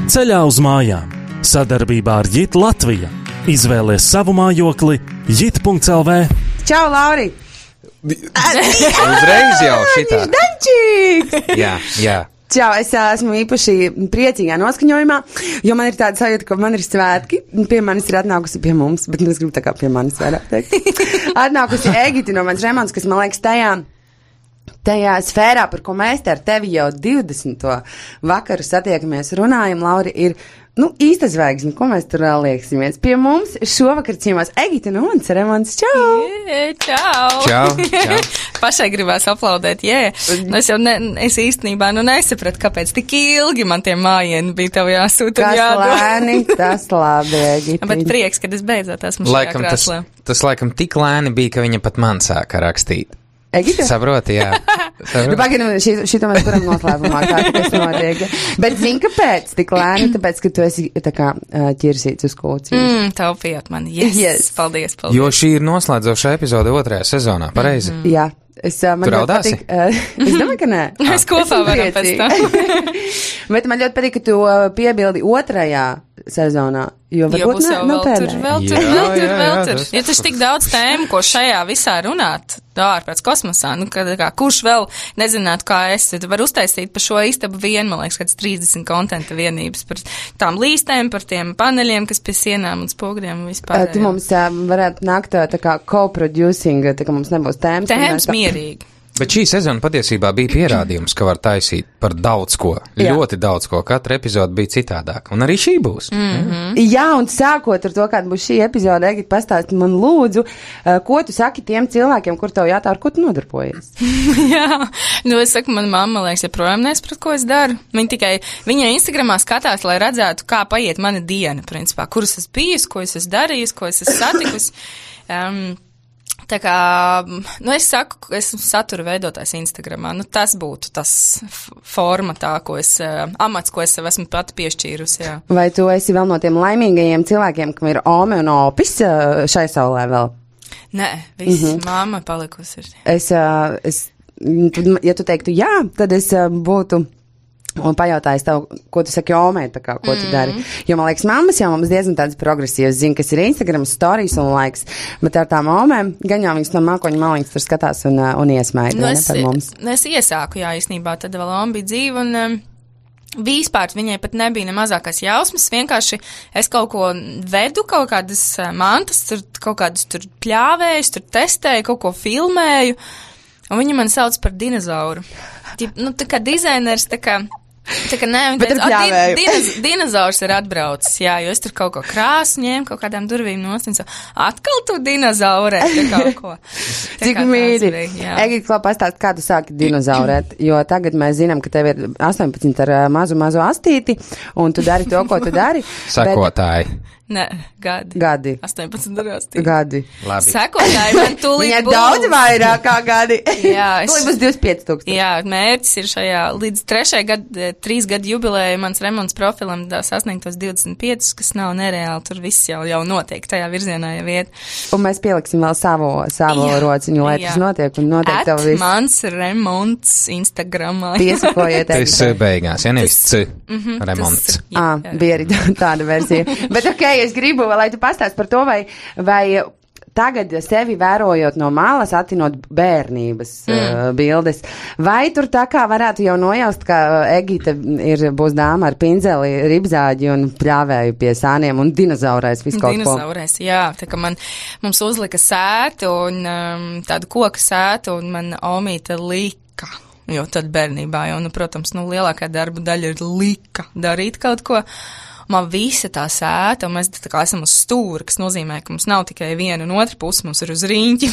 Ceļā uz mājām. Sadarbībā ar JIT Latvija. Izvēlies savu mājokli jit.lv. Čau, Lauri! Uzreiz jau šitā. Daņčīgs! Jā. Čau, es esmu īpaši priecīgā noskaņojumā, jo man ir tāda sajūta, ka man ir svētki. Pie manis ir atnākusi pie mums, bet es gribu tā kā pie manis vairāk teikt. Atnākusi Egita no manas Remonds, kas man liekas tajā sfērā, par ko mēs te ar tevi jau 20. vakaru satiekamies runājam, Lauri, ir, īsta zvaigzne, ko mēs tur vēl lieksimies. Pie mums šovakar ciemās Egita no manas Remonds. Čau! Čau. Pašai gribās aplaudēt, Es īstenībā nesapratu, kāpēc tik ilgi man tie mājieni bija tev jāsūta un jādod. Kas lēni, tas labi, Egita. Bet prieks, kad es beidzot esmu šajā krāslā. Tas laikam tik lēni bija, ka viņa pat man sāka rakstīt. Egita? Saproti, jā. Pagaidām, šito mēs turam noslēpumā, kā tas notiek. Bet zini, kāpēc tik lēni? Tāpēc, ka tu esi tā kā ķirsīts uz kūcīs. Taupījāt mani. Yes. Paldies. Jo šī ir noslēdzošā epizode 2. sezonā, pareizi? Jā. Tu raudāsi? Es domāju, ka nē. Mēs kopā varam pēc tam. Bet man ļoti patīk, ka tu piebildi 2. sezonā. Jo būs jau vēl tur. Jā, tas tik daudz tēmu, ko šajā visā runāt, ārpēc kosmosā, kurš vēl nezinātu, kā es, tu var uztaisīt par šo istabu vienu, man liekas, kāds 30 kontenta vienības par tām līstēm, par tiem paneļiem, kas pie sienām un spogļiem un vispār. Tu mums varētu nākt tā kā co-producing, tā kā mums nebūs tēmas. Tēmas mierīgi. Bet šī sezona patiesībā bija pierādījums, ka var taisīt par daudz ko, ļoti daudz ko. Katra epizode bija citādāka, un arī šī būs. Jā, un sākot ar to, kāda būs šī epizode, Egita, pastāsti man lūdzu, ko tu saki tiem cilvēkiem, kur tev jātā, ar ko tu nodarbojies? Jā, es saku, mana mamma, liekas, joprojām nesaprot, ko es daru. Viņa Instagramā skatās, lai redzētu, kā paiet mana diena, principā, kuras es bijusi, ko es esmu darījusi, ko es esmu satikusi. Tā kā, es saku, ka esmu satura veidotājs Instagramā, tas būtu tas formatā, amats, ko es sev esmu pati piešķīrusi, jā. Vai tu esi vēl no tiem laimīgajiem cilvēkiem, kam ir Ome un Opis šai saulē vēl? Nē, mamma palikusi ir. Ja tu teiktu jā, tad es būtu... Un pajautājis tev, ko tu saki Omei, tā kā, ko tu dari. Jo, man liekas, mammas jau mums diezgan tādas progresīvas zina, kas ir Instagram stories un laiks, bet ar tām Omēm gan jau viņas no mākoņu maliņas tur skatās un iesmaida par mums. Es iesāku, jā, īstenībā, tad vēl Oma bija dzīva un vispār viņai pat nebija ne mazākās jausmas, vienkārši es kaut ko vedu, kaut kādas mantas, kaut kādus tur pļāvējus, tur testēju, kaut ko filmēju, un viņi man sauc par dinozauru. Tā kā dizainers, tā kā nē, dinozaurs ir atbraucis, jā, jo es tur kaut ko krāsu ņēmu, kaut kādām durvīm nost, un atkal tu dinozaurē, kaut ko. Cik mīļi. Egita, klāt pastāst, kā tu sāki dinozaurēt, jo tagad mēs zinām, ka tev ir 18 ar mazu astīti, un tu dari to, ko tu dari. Sakotāji. Nē, gadi. 18 darāstī. Gadi. Labi. Sekotāji man tūlīt Viņai daudz vairāk kā gadi. Jā. Tūlīt būs 25,000. Jā, mērķis ir šajā līdz 3 gadu jubilēja mans Remonds profilam sasniegtos 25, kas nav nereāli, tur viss jau notiek, tajā virzienā jau iet. Un mēs pieliksim vēl savu rociņu, lai tas notiek, un notiek tev viss. Mans Remonds Instagramā. Piesakojiet. Tas beigās, ja nevis Remonds. Bija arī tāda versija. Bet es gribu, lai tu pastāst par to, vai tagad sevi vērojot no malas, attinot bērnības bildes, vai tur tā kā varētu jau nojaust, ka Egita būs dāma ar pinzeli, ribzāģi un pļāvēju pie sāniem un dinozaurais visu kaut ko. Dinozaurais, jā, tā kā mums uzlika sētu un tādu koka sētu un man Omīte lika, jo tad bērnībā jau, protams, lielākā darba daļa ir lika darīt kaut ko. Man visa tā sēta, un mēs tā kā esam uz stūra, kas nozīmē, ka mums nav tikai viena un otra puse, mums ir uz riņķi.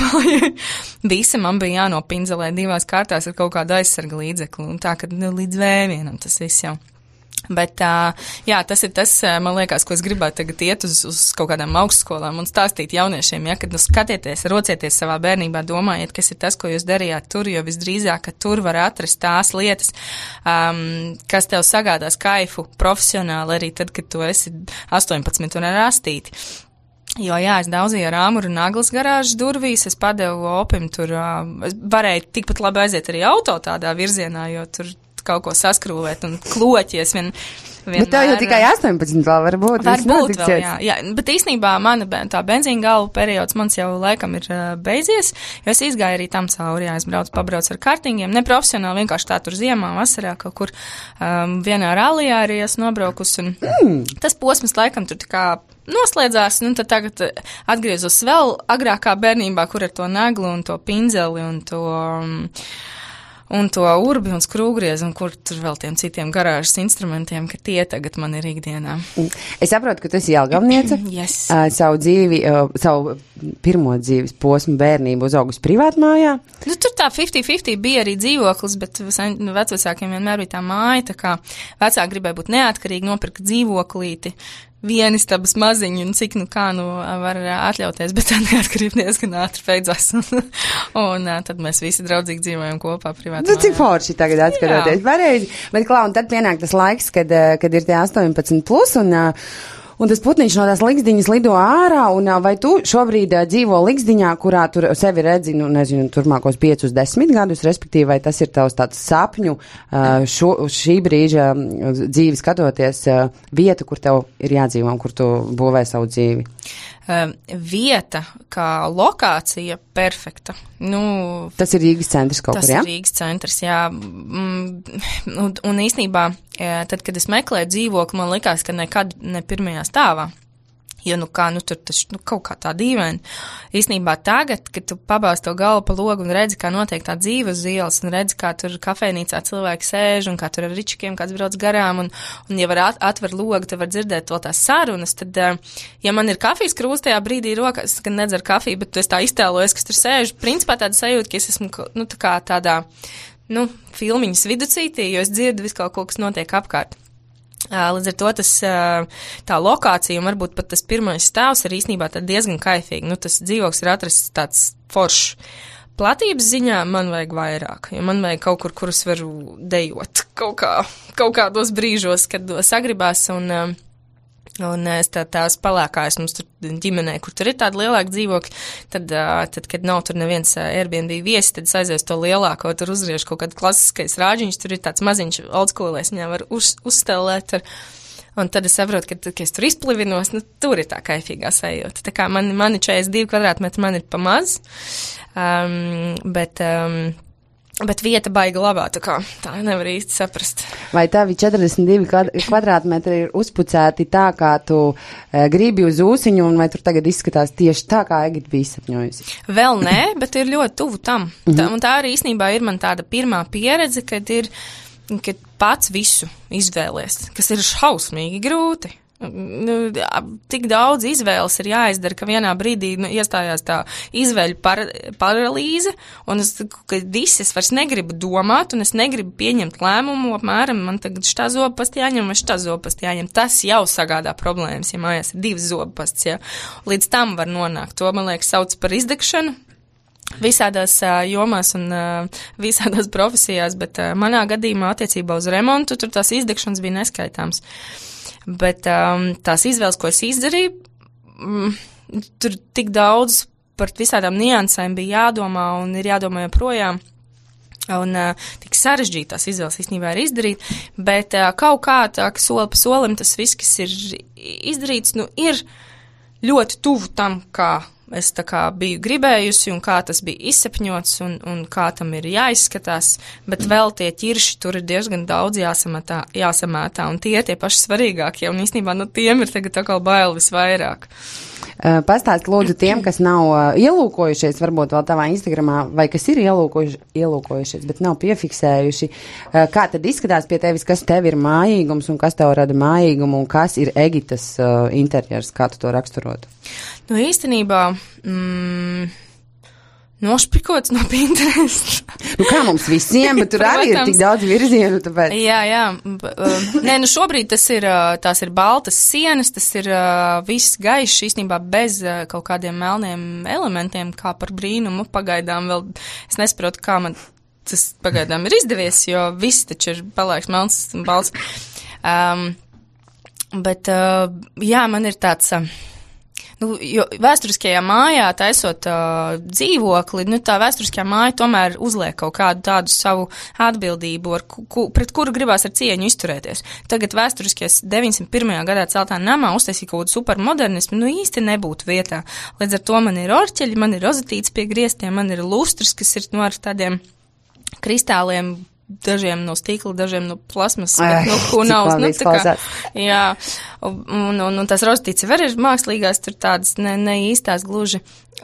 Visa man bija jānopinzelē 2 kārtās ar kaut kādu aizsarga līdzekli, un tā, ka līdz vēvienam tas viss jau. Bet, jā, tas ir tas, man liekas, ko es gribētu tagad iet uz kaut kādām augstskolām un stāstīt jauniešiem, ja, kad skatieties, rocieties savā bērnībā, domājiet, kas ir tas, ko jūs darījāt tur, jo visdrīzāk, ka tur var atrast tās lietas, kas tev sagādās kaifu profesionāli arī tad, kad tu esi 18 un ar astīti. Jo, jā, es daudzīju ar āmuru un naglas garāžas durvīs, es padevu Opim tur, es varēju tikpat labi aiziet arī auto tādā virzienā, jo tur kaut ko saskrūvēt un kloķies Bet tev jau tikai 18 vēl varbūt. Varbūt vēl, jā. Bet īstenībā mana tā benzīna galva periods mans jau laikam ir beidzies, jo es izgāju arī tam cauri, jā, es pabraucu ar kartingiem, neprofesionāli, vienkārši tā tur ziemā, vasarā kaut kur vienā rallijā arī esmu nobraukus, un tas posms laikam tur tā kā noslēdzās, un tad tagad atgriezos vēl agrākā bērnībā, kur ar to naglu un to pinzeli un to urbi un skrūgriezi, un kur tur vēl tiem citiem garāžas instrumentiem, ka tie tagad man ir ikdienā. Es saprotu, ka tu esi Jelgavniece. Yes. Savu pirmo dzīves posmu bērnību uzaugusi privātmājā. Nu, tur tā 50-50 bija arī dzīvoklis, bet vecvecākiem vienmēr bija tā māja, tā kā vecāki gribēja būt neatkarīgi, nopirka dzīvoklīti, vienistabas maziņu un cik var atļauties, bet tā neatkarība diezgan ātri beidzās. un tad mēs visi draudzīgi dzīvojam kopā privātā. Nu, cik forši tagad atskaroties. Pareizi. Bet, Klau, un tad pienāk tas laiks, kad ir tie 18 plus un tas putniņš no tās ligzdiņas lido ārā, un vai tu šobrīd dzīvo ligzdiņā, kurā tur sevi redzi, turmākos 5-10 gadus, respektīvi, vai tas ir tavs tāds sapņu šī brīža dzīvi skatoties vieta, kur tev ir jādzīvo un kur tu būvē savu dzīvi? Vieta kā lokācija perfekta. Tas ir Rīgas centrs kaut kur, jā? Tas ir Rīgas centrs, jā. Un īstenībā, tad, kad es meklēju dzīvokli, man likās, ka nekad ne pirmajā stāvā. Jo, tur taču kaut kā tā dīvaini. Īstenībā tagad, kad tu pabāz to galvu pa logu un redzi, kā notiek tā dzīve uz ielas, un redzi, kā tur kafejnīcā cilvēki sēž, un kā tur ar ričikiem kāds brauc garām, un ja var atver logu, tad var dzirdēt vēl tās sarunas, tad, ja man ir kafijas krūze tajā brīdī rokās, kad nedzeru kafiju, bet es tā iztēlojos, kas tur sēž, principā tāda sajūta, ka es esmu, tā kā tādā, filmiņas viducītī, jo es dzirdu visu kaut ko, kas notiek apkārt. Līdz ar to tā lokācija un varbūt pat tas pirmais stāvs ir īstenībā diezgan kaifīgi. Tas dzīvoklis ir atrasts tāds foršs. Platības ziņā man vajag vairāk, jo man vajag kaut kur es varu dejot kaut kādos brīžos, kad sagribās un es tās palēkājas mums tur ģimenē, kur tur ir tāda lielāka dzīvokļa, tad, kad nav tur neviens Airbnb viesi, tad es aizēju to lielāko, tur uzriešu kaut kādu klasiskais rāģiņš, tur ir tāds maziņš oldschoolēs, viņā var uzstelēt, un tad es saprotu, ka es tur izplivinos, tur ir tā kaifīgā sajūta. Tā kā mani 42 kvadrātmetri man ir pa maz, bet vieta baiga labā, tā nevar īsti saprast. Vai tavi 42 kvadrātmetri ir uzpucēti tā, kā tu gribi uz ūsiņu, un vai tur tagad izskatās tieši tā, kā Egita bija sapņojusi? Vēl nē, bet ir ļoti tuvu tam. Un tā arī īstenībā ir man tāda pirmā pieredze, kad pats visu izvēlies, kas ir šausmīgi grūti. Tik daudz izvēles ir jāizdara, ka vienā brīdī iestājās tā izvēļu paralīze, un es vairs negribu domāt, un es negribu pieņemt lēmumu, apmēram, man tagad šitā zobapasta jāņem, vai šitā zobapasta jāņem. Tas jau sagādā problēmas, ja mājās ir 2 zobapastas, ja. Līdz tam var nonākt. To, man liekas, sauc par izdegšanu visādās jomās un visādās profesijās, bet manā gadījumā attiecībā uz remontu tur tās izdegšanas bija neskaitāms. Bet tās izvēles, ko es izdarīju, tur tik daudz par visādām niansēm bija jādomā un ir jādomā joprojām. Un tik sarežģīti tās izvēles īstenībā ir izdarīt, bet kaut kā tā, ka soli pa solim tas viss, kas ir izdarīts, ir ļoti tuvu tam, kā es tā kā biju gribējusi un kā tas bija izsapņots un kā tam ir jāizskatās, bet vēl tie ķirši tur ir diezgan daudz jāsamētā, un tie ir tie paši svarīgākie, un īstenībā tiem ir tagad atkal bail visvairāk. Pastāst lūdzu tiem, kas nav ielūkojušies, varbūt vēl tavā Instagramā, vai kas ir ielūkojušies, bet nav piefiksējuši, kā tad izskatās pie tevis, kas tev ir mājīgums un kas tev rada mājīgumu un kas ir Egitas interjers, kā tu to raksturotu? Īstenībā nošpikots no Pinterest. Kā mums visiem, bet tur arī ir tik daudz virzienu, tāpēc. Jā. Nē, šobrīd tās ir baltas sienas, tas ir viss gaišs, īstenībā bez kaut kādiem melniem elementiem, kā par brīnumu pagaidām vēl. Es nesaprotu, kā man tas pagaidām ir izdevies, jo viss taču ir palēks melns un balts. Bet, jā, man ir tāds. jo vēsturiskajā mājā taisot dzīvokli, tā vēsturiskajā māja tomēr uzliek kaut kādu tādu savu atbildību, pret kuru gribās ar cieņu izturēties. Tagad vēsturiskajās 901. gadā celtā namā uztaisīt kaut kādu supermodernismu, īsti nebūtu vietā. Līdz ar to man ir orķeļi, man ir rozetītes pie griestiem, man ir lustras, kas ir ar tādiem kristāliem, dažiem no stīkla, dažiem no plasmas, jā, un tās rozetītes var ir mākslīgās, tur tādas ne īstās gluži,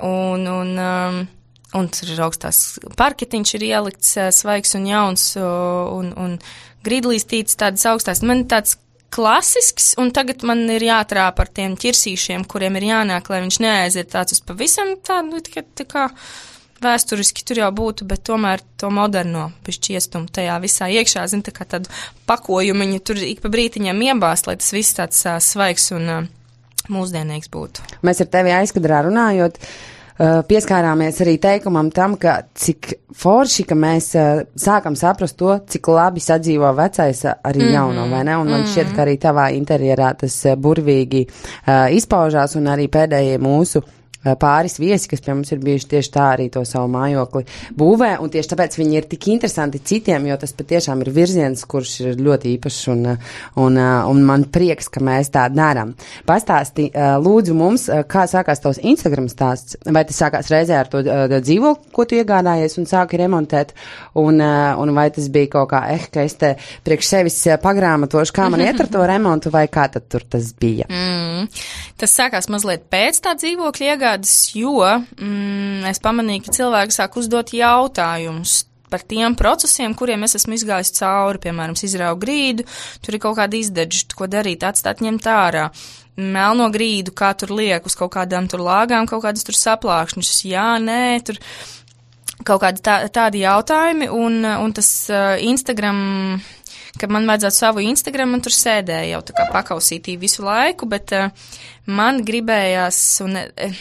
un tur ir augstās parketiņš ir ielikts svaigs un jauns, un grīdlīstītes tādas augstās, man tāds klasisks, un tagad man ir jātrāp ar tiem ķirsīšiem, kuriem ir jānāk, lai viņš neaiziet tāds uz pavisam tādu, tā kā vēsturiski tur jau būtu, bet tomēr to moderno pišķiestumu tajā visā iekšā, tā kā tādu pakojumiņu tur ik pa brītiņam iebāst, lai tas viss tāds svaigs un mūsdienīgs būtu. Mēs ar tevi aizkadrā runājot, pieskārāmies arī teikumam tam, ka cik forši, ka mēs sākam saprast to, cik labi sadzīvo vecais arī jauno, vai ne? Un man šķiet, ka arī tavā interjerā tas burvīgi izpaužās, un arī pēdējie mūsu pāris viesi, kas pie mums ir bijuši tieši tā arī to savu mājokli būvē, un tieši tāpēc viņi ir tik interesanti citiem, jo tas patiešām ir virziens, kurš ir ļoti īpašs, un man prieks, ka mēs tā darām. Pastāsti, lūdzu mums, kā sākās tavs Instagram stāsts, vai tas sākās reizē ar to dzīvokli, ko tu iegādājies un sāki remontēt, un vai tas bija kaut kā, ka es te priekš sevis pagrāmatošu, kā man iet ar to remontu, vai kā tad tur tas bija? Tas sākās mazliet pēc tā dzīvokļa iegādes, jo es pamanīju, ka cilvēki sāk uzdot jautājumus par tiem procesiem, kuriem es esmu izgājis cauri, piemēram, izraugu grīdu, tur ir kaut kāda izdeģa, ko darīt, atstāt, ņemt ārā. Melno grīdu, kā tur liek uz kaut kādām tur lāgām, kaut kādas tur saplākšņus, jā, nē, tur kaut kādi tādi jautājumi, un tas Instagram, ka man vajadzētu savu Instagram, un tur sēdēja jau tā kā pakausītī visu laiku, bet man gribējās, un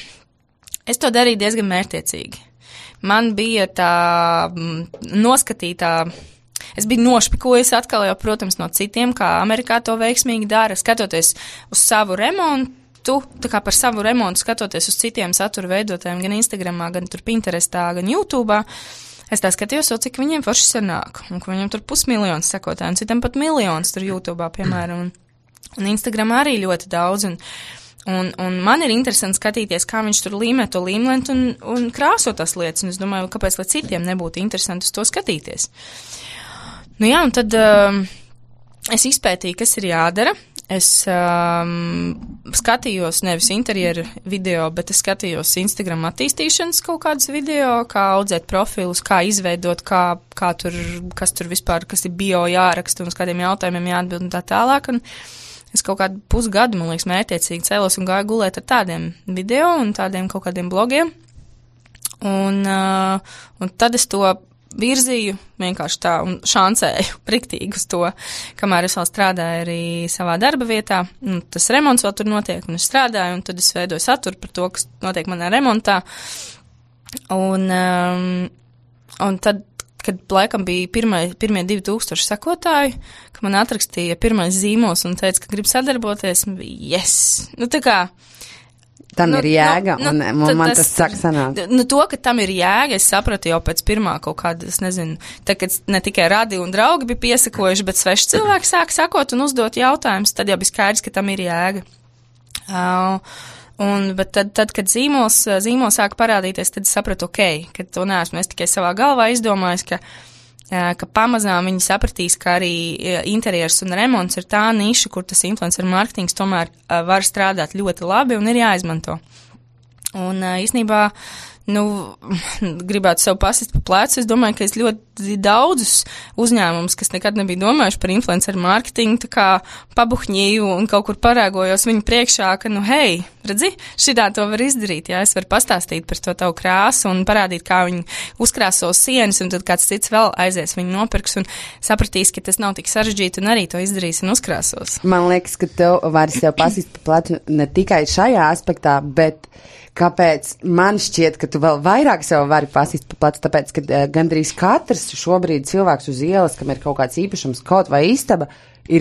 es to darīju diezgan mērķtiecīgi. Man bija tā noskatītā, es biju nošpikojusi atkal jau, protams, no citiem, kā Amerikā to veiksmīgi dara, skatoties uz savu remontu, tā kā par savu remontu skatoties uz citiem satura veidotājiem, gan Instagramā, gan tur Pinterestā, gan YouTube'ā. Es tā skatījos, cik viņiem forši sanāk, un ka viņiem tur 500 000 sekotāju, un citam pat 1 000 tur YouTube'ā, piemēram, un Instagramā arī ļoti daudz, un man ir interesanti skatīties, kā viņš tur līmē to līmlentu un krāso tās lietas, un es domāju, kāpēc, lai citiem nebūtu interesanti uz to skatīties. Jā, un tad es izpētīju, kas ir jādara. Es skatījos nevis interjeru video, bet es skatījos Instagram attīstīšanas kaut kādus video, kā audzēt profilus, kā izveidot, kā tur, kas tur vispār, kas ir bio jāraksta un uz kādiem jautājumiem jāatbild un tā tālāk. Un es kaut kādu pusgadu, man liekas, mērķiecīgi cēlos un gāju gulēt ar tādiem video un tādiem kaut kādiem blogiem. Un tad es to virzīju vienkārši tā un šancēju priktīgi uz to, kamēr es vēl strādāju arī savā darba vietā, un tas remonts vēl tur notiek, un es strādāju, un tad es veidoju saturu par to, kas notiek manā remontā, un tad, kad laikam bija pirmie 2000 sekotāji, ka man atrakstīja pirmais zīmols un teica, ka grib sadarboties, yes, tā kā, tam ir jēga, un man tas saka sanāk. To, ka tam ir jēga, es sapratu jau pēc pirmā kaut kāda, es nezinu, tā, kad ne tikai radi un draugi bija piesakojuši, bet sveši cilvēki sāk sakot un uzdot jautājumus, tad jau bija skaidrs, ka tam ir jēga. Bet tad, kad zīmols sāka parādīties, tad es sapratu, ka to neesmu es tikai savā galvā izdomājis, ka pamazām viņi sapratīs, ka arī interjers un remonts ir tā niša, kur tas influencer marketings tomēr var strādāt ļoti labi un ir jāizmanto. Un īstenībā, gribētu sev pasist pa plecu, es domāju, ka es ļoti daudzus uzņēmumus, kas nekad nebija domājuši par influencer marketingu, tā kā pabuhņīju un kaut kur parāgojos viņu priekšā, ka, hei, redzi, šitā to var izdarīt, jā, es varu pastāstīt par to tavu krāsu un parādīt, kā viņi uzkrāso sienas, un tad kāds cits vēl aizies viņu nopirks un sapratīs, ka tas nav tik sarežģīti un arī to izdarīs un uzkrāsos. Man liekas, ka tev var sev pasist pa plecu ne tikai šajā aspektā, bet kāpēc man šķiet, ka tu vēl vairāk sev vari pasist pa plecu, tāpēc, ka gandrīz katrs šobrīd cilvēks uz ielas, kam ir kaut kāds īpašums, kaut vai istaba, ir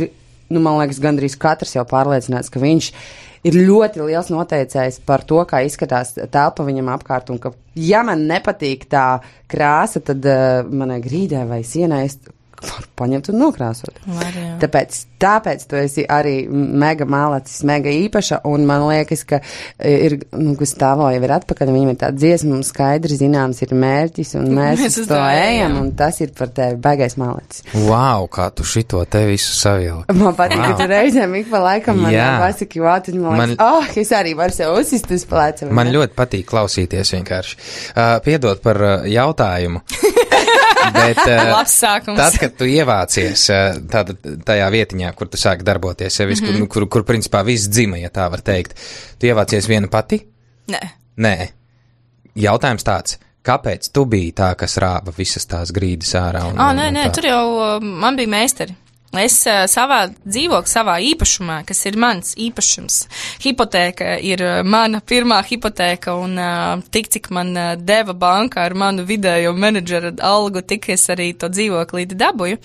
man liekas, gandrīz katrs jau pārliecināts, ka viņš ir ļoti liels noteicējs par to, kā izskatās telpa viņam apkārt, un ka, ja man nepatīk tā krāsa, tad manai grīdē vai sienai es varu paņemt un nokrāsot. Tāpēc tu esi arī mega malacis, mega īpaša, un man liekas, ka ir, Gustavo jau ir atpakaļ, viņam ir tā dziesma, mums skaidri zināms ir mērķis, un mēs uz to ejam, un tas ir par tevi baigais malacis. Wow, kā tu šito te visu savilki. Man patīk, ka tu reizēm ik pa laikam man pasaki, tu man liekas, es arī varu sev uzsist uz pleca. Man ļoti patīk klausīties vienkārši. Piedod par jautājumu. Bet tad, kad tu ievācies tajā vietiņā, kur tu sāki darboties, kur principā viss dzima, ja tā var teikt, tu ievācies viena pati? Nē. Jautājums tāds, kāpēc tu biji tā, kas rāva visas tās grīdas ārā? Nē, tur jau man bija meistari. Es dzīvoju savā īpašumā, kas ir mans īpašums. Hipotēka ir mana pirmā hipotēka, un cik man deva banka ar manu vidējo menedžera algu, tik es arī to dzīvoklīti dabūju.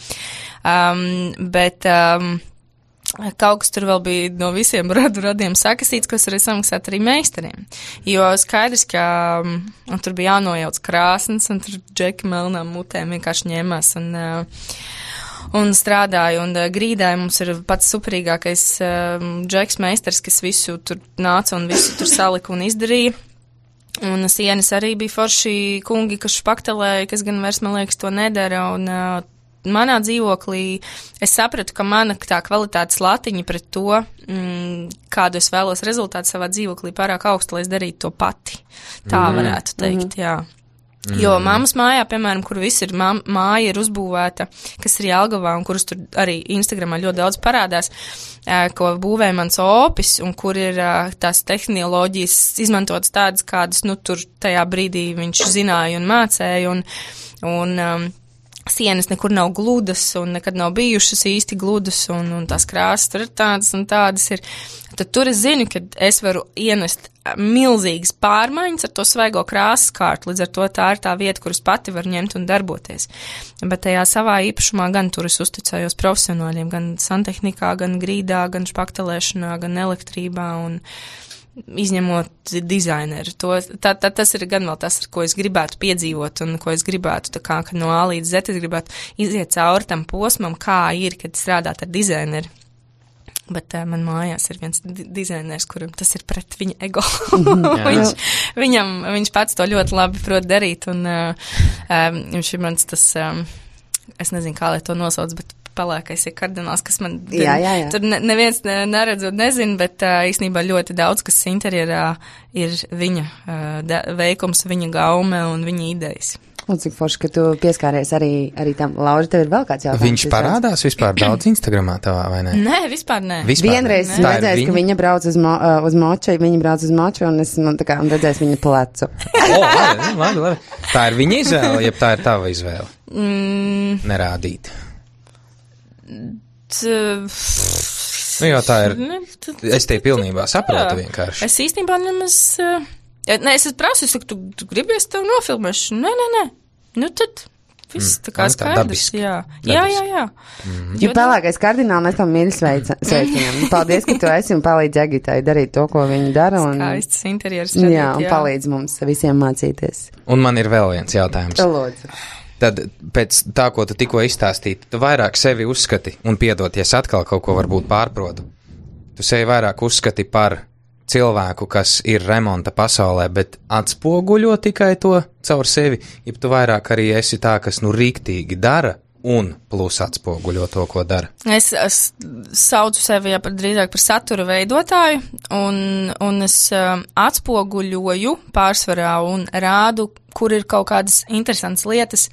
Bet kaut kas tur vēl bija no visiem radiem sakasīts, kas arī samaksāt arī meistariem. Jo skaidrs, ka tur bija jānojauc krāsnes, un tur džeki melnām mutēm vienkārši ņēmās, un strādāju, un grīdai mums ir pats superīgākais džeks meistars, kas visu tur nāca un visu tur salika un izdarīja. Un sienas arī bija forši kungi, kas špaktelēja, kas gan vairs, man liekas, to nedara, un manā dzīvoklī es sapratu, ka mana tā kvalitātes latiņa pret to, kādu es vēlos rezultātu savā dzīvoklī, pārāk augsta, lai es darītu to pati. Tā varētu teikt, jā. Jo mammas mājā, piemēram, kur viss ir māja ir uzbūvēta, kas ir Jelgavā un kuras tur arī Instagramā ļoti daudz parādās, ko būvē mans opis un kur ir tās tehnoloģijas izmantotas tādas, kādas, tur tajā brīdī viņš zināja un mācēja un sienas nekur nav gludas un nekad nav bijušas īsti gludas un tās krāsas tur ir tādas un tādas ir. Tad tur es zinu, ka es varu ienest milzīgas pārmaiņas ar to svaigo krāsas kārtu, līdz ar to tā ir tā vieta, kuras pati var ņemt un darboties. Bet tajā savā īpašumā gan tur es uzticējos profesionāļiem, gan santehnikā, gan grīdā, gan špaktelēšanā, gan elektrībā un izņemot dizaineru. Tas ir gan vēl tas, ko es gribētu piedzīvot un ko es gribētu, ka no A līdz Z es gribētu iziet cauri tam posmam, kā ir, kad strādāt ar dizaineru. Bet man mājās ir viens dizainers, kuram tas ir pret viņa ego. Viņš pats to ļoti labi prot darīt, un viņš ir mans tas, es nezinu, kā lai to nosauc, bet pelēkais ir kardināls, kas man tur neviens neredz un nezin, bet īstenībā ļoti daudz, kas interjerā ir viņa veikums, viņa gaume un viņa idejas. Un cik forši, ka tu pieskāries arī tam. Laura, tev ir vēl kāds jautājums? Viņš parādās vispār daudz Instagramā tavā, vai ne? Nē, vispār nē. Vienreiz redzēs, ka viņa brauc uz moču, un es redzēs viņa plecu. Labi. Tā ir viņa izvēle, jeb tā ir tava izvēle? Nerādīt. Jo tā ir, es te pilnībā saprotu vienkārši. Es īstenībā nemaz... Nē, es prasu, tu gribies tev nofilmēšu? Nē. Tad viss tā kā skaidrs. Jā. Jo pelēkais kardināli mēs tam mīļi sveicam. Paldies, ka tu esi un palīdzi Egitai darīt to, ko viņa dara. Skaists interjers radīt, jā. Un palīdz mums visiem mācīties. Un man ir vēl viens jautājums. Lūdzu. Tad pēc tā, ko tu tikko izstāstīji, tu vairāk sevi uzskati, un piedoties atkal kaut ko varbūt pārprotu, tu sevi vairāk uzskati par cilvēku, kas ir remonta pasaulē, bet atspoguļo tikai to caur sevi, ja tu vairāk arī esi tā, kas rīktīgi dara un plus atspoguļo to, ko dara. Es saucu sevi drīzāk par satura veidotāju, un es atspoguļoju pārsvarā un rādu, kur ir kaut kādas interesantas lietas,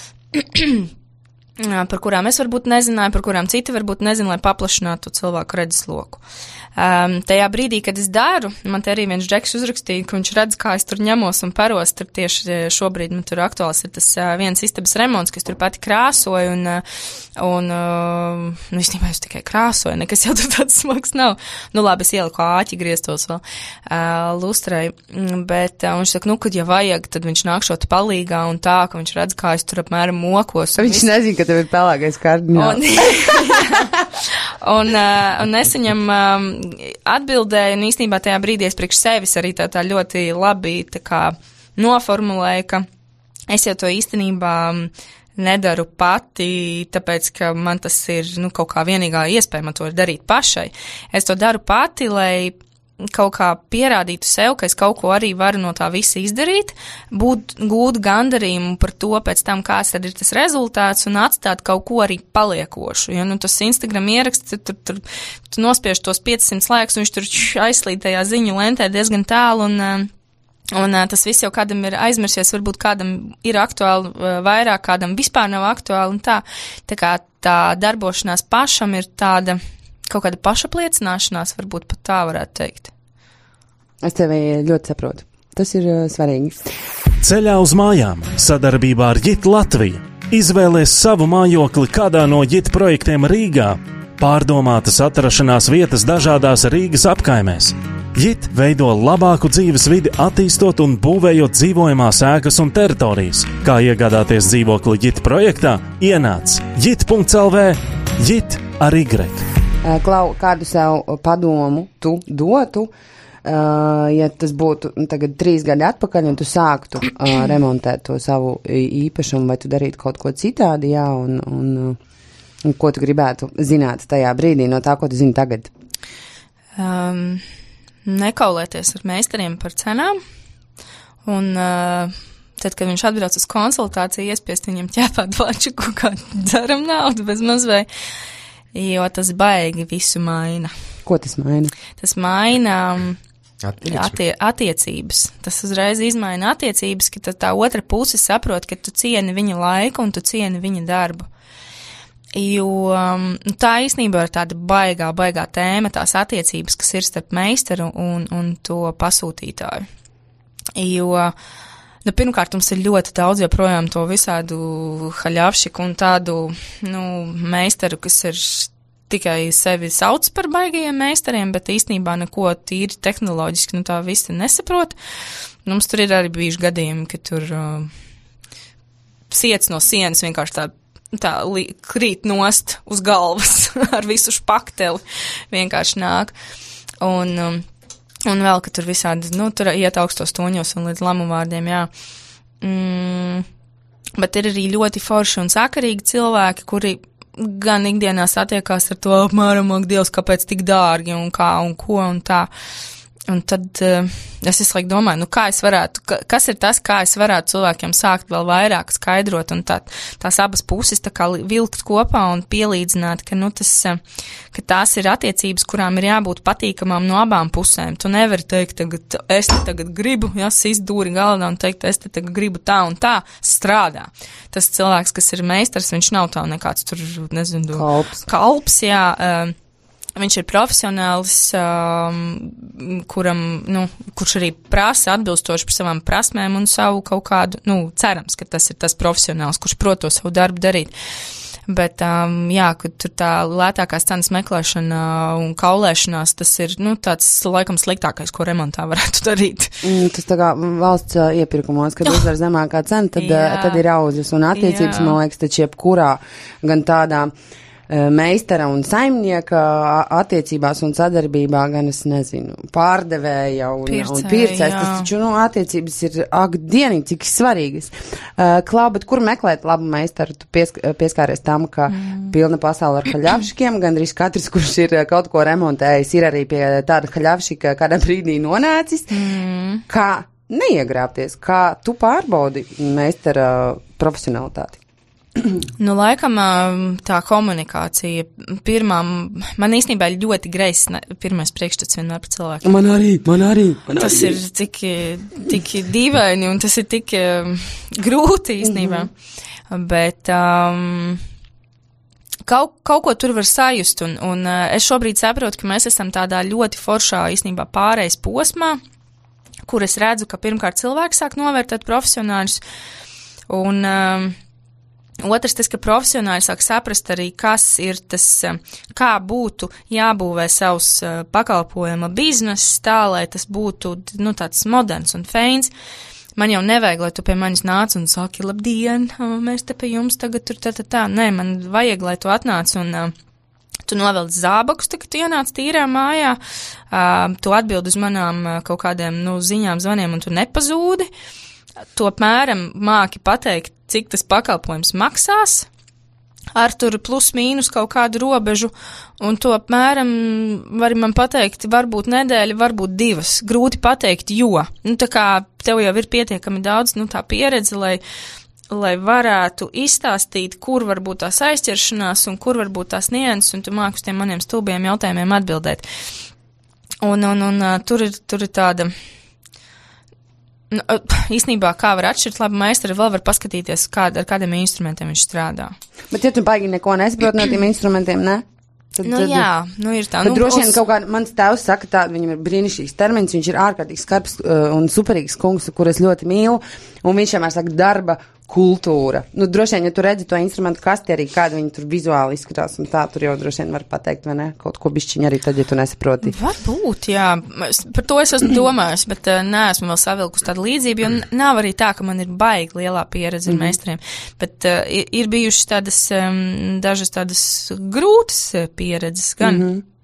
par kurām es varbūt nezināju, par kurām citi varbūt nezinu, lai paplašinātu cilvēku redzesloku. Tajā brīdī, kad es daru, man te arī viens džeks uzrakstīja, ka viņš redz, kā es tur ņemos un paros, tur tieši šobrīd man tur aktuāls ir tas viens istabas remonts, kas tur pati krāsoja, un īstenībā es tikai krāsoju, nekas jau tur tāds smags nav. Labi, es ieliku āķi grieztos vēl lustrai, bet viņš saka, kad ja vajag, tad viņš nākšot palīgā un tā, ka viņš redz, kā es tur apmēram mokos. Viņš nezina, ka ka tev ir pelāgais kardināls. Un es viņam atbildēju, un īstenībā tajā brīdī es priekš sevis arī tā ļoti labi tā kā noformulēju, ka es jau to īstenībā nedaru pati, tāpēc, ka man tas ir, kaut kā vienīgā iespēja man to darīt pašai. Es to daru pati, lai kaut kā pierādītu sev, ka es kaut ko arī varu no tā visa izdarīt, gūt gandarījumu par to pēc tam, kāds tad ir tas rezultāts un atstāt kaut ko arī paliekošu. Jo, tas Instagram ieraksts, tur nospiež tos 500 laikus, un viņš tur aizslīd tajā ziņu lentē diezgan tālu, un tas viss jau kādam ir aizmirsies, varbūt kādam ir aktuāli vairāk, kādam vispār nav aktuāli, un tā kā tā darbošanās pašam ir tāda kaut kāda pašapliecināšanās, varbūt pat tā varētu teikt. Es tevi ļoti saprotu. Tas ir svarīgi. Ceļā uz mājām sadarbībā ar JIT Latviju. Izvēlies savu mājokli kādā no JIT projektiem Rīgā. Pārdomātas atrašanās vietas dažādās Rīgas apkaimēs. JIT veido labāku dzīves vidi, attīstot un būvējot dzīvojamās ēkas un teritorijas. Kā iegādāties dzīvokli JIT projektā? Ienāc JIT.lv. JIT ar Y. Klau, kādu sev padomu tu dotu, ja tas būtu tagad 3 gadi atpakaļ, un tu sāktu remontēt to savu īpašumu, vai tu darītu kaut ko citādi, jā, un ko tu gribētu zināt tajā brīdī no tā, ko tu zini tagad? Nekaulēties ar meistariem par cenām, un tad, kad viņš atbrauc uz konsultāciju, iespiest viņam ķēpāt vačuku, kā dzeram naudu bez mazvai, jo tas baigi visu maina. Ko tas maina? Tas maina attiecības. Tas uzreiz izmaina attiecības, ka tā otra puse saprot, ka tu cieni viņa laiku un tu cieni viņa darbu. Jo tā īstenībā ir tāda baigā tēma, tās attiecības, kas ir starp meistaru un to pasūtītāju. Jo pirmkārt, mums ir ļoti daudz joprojām to visādu haļavšiku un tādu, meistaru, kas ir tikai sevi sauc par baigajiem meistariem, bet īstenībā neko tīri tehnoloģiski, tā visi nesaprot. Mums tur ir arī bijuši gadījumi, ka tur siets no sienas vienkārši tā krīt nost uz galvas ar visu špakteli vienkārši nāk. Un vēl, ka tur visādi, tur iet augstos toņos un līdz lamuvārdiem, jā. Bet ir arī ļoti forši un sakarīgi cilvēki, kuri gan ikdienā satiekās ar to apmēram, ak, Dievs, kāpēc tik dārgi un kā un ko un tā. Un tad es visu laiku domāju, kas ir tas, kā es varētu cilvēkiem sākt vēl vairāk skaidrot un tās abas puses tā kā vilkt kopā un pielīdzināt, ka tās ir attiecības, kurām ir jābūt patīkamām no abām pusēm. Tu nevari teikt, es te tagad gribu, sist dūri galdā un teikt, es te tagad gribu tā un tā, strādā. Tas cilvēks, kas ir meistars, viņš nav tā nekāds tur, nezinu, kalps, jā, viņš ir profesionālis, kurš arī prasa atbilstoši par savām prasmēm un savu kaut kādu, cerams, ka tas ir tas profesionāls, kurš prot to savu darbu darīt. Bet, kad tur tā lētākās cenas meklēšana un kaulēšanās, tas ir, tāds laikam sliktākais, ko remontā varētu darīt. Tas tā kā valsts iepirkumos, kad uzvar zemākā cena, tad ir auzas un attiecības, man liekas, taču jebkurā gan tādā meistara un saimnieka attiecībās un sadarbībā, gan es nezinu, pārdevēja un pircējs. Tas taču, attiecības ir, dieniņ, cik svarīgas. Klau, bet kur meklēt labu meistaru? Tu pieskāries tam, ka pilna pasaule ar haļavšikiem, gandrīz katrs, kurš ir kaut ko remontējis, ir arī pie tāda haļavšika kādā brīdī nonācis. Kā neiegrābties? Kā tu pārbaudi meistara profesionalitāti? Laikam tā komunikācija man īstenībā ir ļoti greizs pirmais priekšstats vienmēr par cilvēku. Man arī. Tas ir tik dīvaini un tas ir tik grūti īstenībā. Bet kaut ko tur var sajust un es šobrīd saprotu, ka mēs esam tādā ļoti foršā īstenībā pārejas posmā, kur es redzu, ka pirmkārt cilvēki sāk novērtēt profesionāļus un otrs tas, ka profesionāļi sāk saprast arī, kas ir tas, kā būtu jābūvē savs pakalpojuma bizness tā, lai tas būtu, tāds moderns un feins, Man jau nevajag, lai tu pie manis nāc un saki, labdien, mēs te pie jums tagad tur tā. Nē, man vajag, lai tu atnāc un tu novelc zābakus, kad tu ienāc tīrā mājā, tu atbild uz manām kaut kādiem, ziņām, zvaniem un tu nepazūdi. Tu apmēram māki pateikt, cik tas pakalpojums maksās, ar tur plus mīnus kaut kādu robežu, un to apmēram vari man pateikt, varbūt nedēļa, varbūt 2, grūti pateikt, jo, tā kā tev jau ir pietiekami daudz, tā pieredze, lai varētu izstāstīt, kur varbūt tās aizķeršanās un kur varbūt tās nianses, un tu māki uz tiem maniem stulbiem jautājumiem atbildēt. Un tur ir tāda... īstenībā, kā var atšķirt labu meistaru, vēl var paskatīties, ar kādiem instrumentiem viņš strādā. Bet ja tu baigi neko nesaprot no tiem instrumentiem, ne? Tad, ir tā. Bet droši vien kaut kā, mans tēvs saka tā, viņam ir brīnišķīgs termins, viņš ir ārkārtīgi skarbs un superīgs kungs, kur es ļoti mīlu, un viņš vienmēr saka darba kultūra. Droši vien, ja tu redzi to instrumentu kasti arī, kāda viņi tur vizuāli izskatās, un tā tur jau droši vien var pateikt, vai ne? Kaut ko bišķiņ arī tad, ja tu nesaproti. Varbūt, jā. Par to es esmu domājis, bet neesmu vēl savilkus tādu līdzību, jo nav arī tā, ka man ir baigi lielā pieredze ar meistariem. Bet ir bijušas tādas, dažas tādas grūtas pieredzes gan.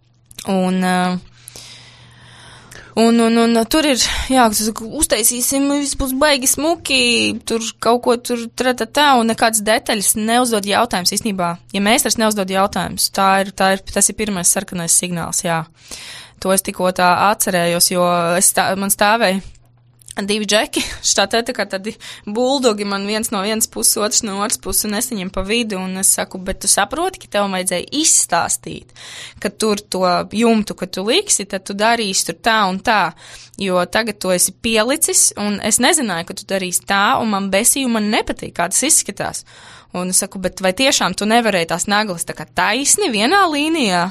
Un tur ir, jā, uztaisīsim, viss būs baigi smuki, tur kaut ko tur tā, un nekādas detaļas neuzdod jautājums. Īstenībā, ja meistars neuzdod jautājums, tas ir pirmais sarkanais signāls, jā. To es tikko tā atcerējos, jo man stāvēja 2 džeki, tā kā tādi buldogi, man viens no vienas puses, otrs no otras puses, un es viņiem pa vidu, un es saku, bet tu saproti, ka tev vajadzēja izstāstīt, ka tur to jumtu, ka tu liksi, tad tu darīsi tur tā un tā, jo tagad tu esi pielicis, un es nezināju, ka tu darīsi tā, un man besīja, un man nepatīk, kā tas izskatās. Un es saku, bet vai tiešām tu nevarēji tās naglas tā kā taisni vienā līnijā?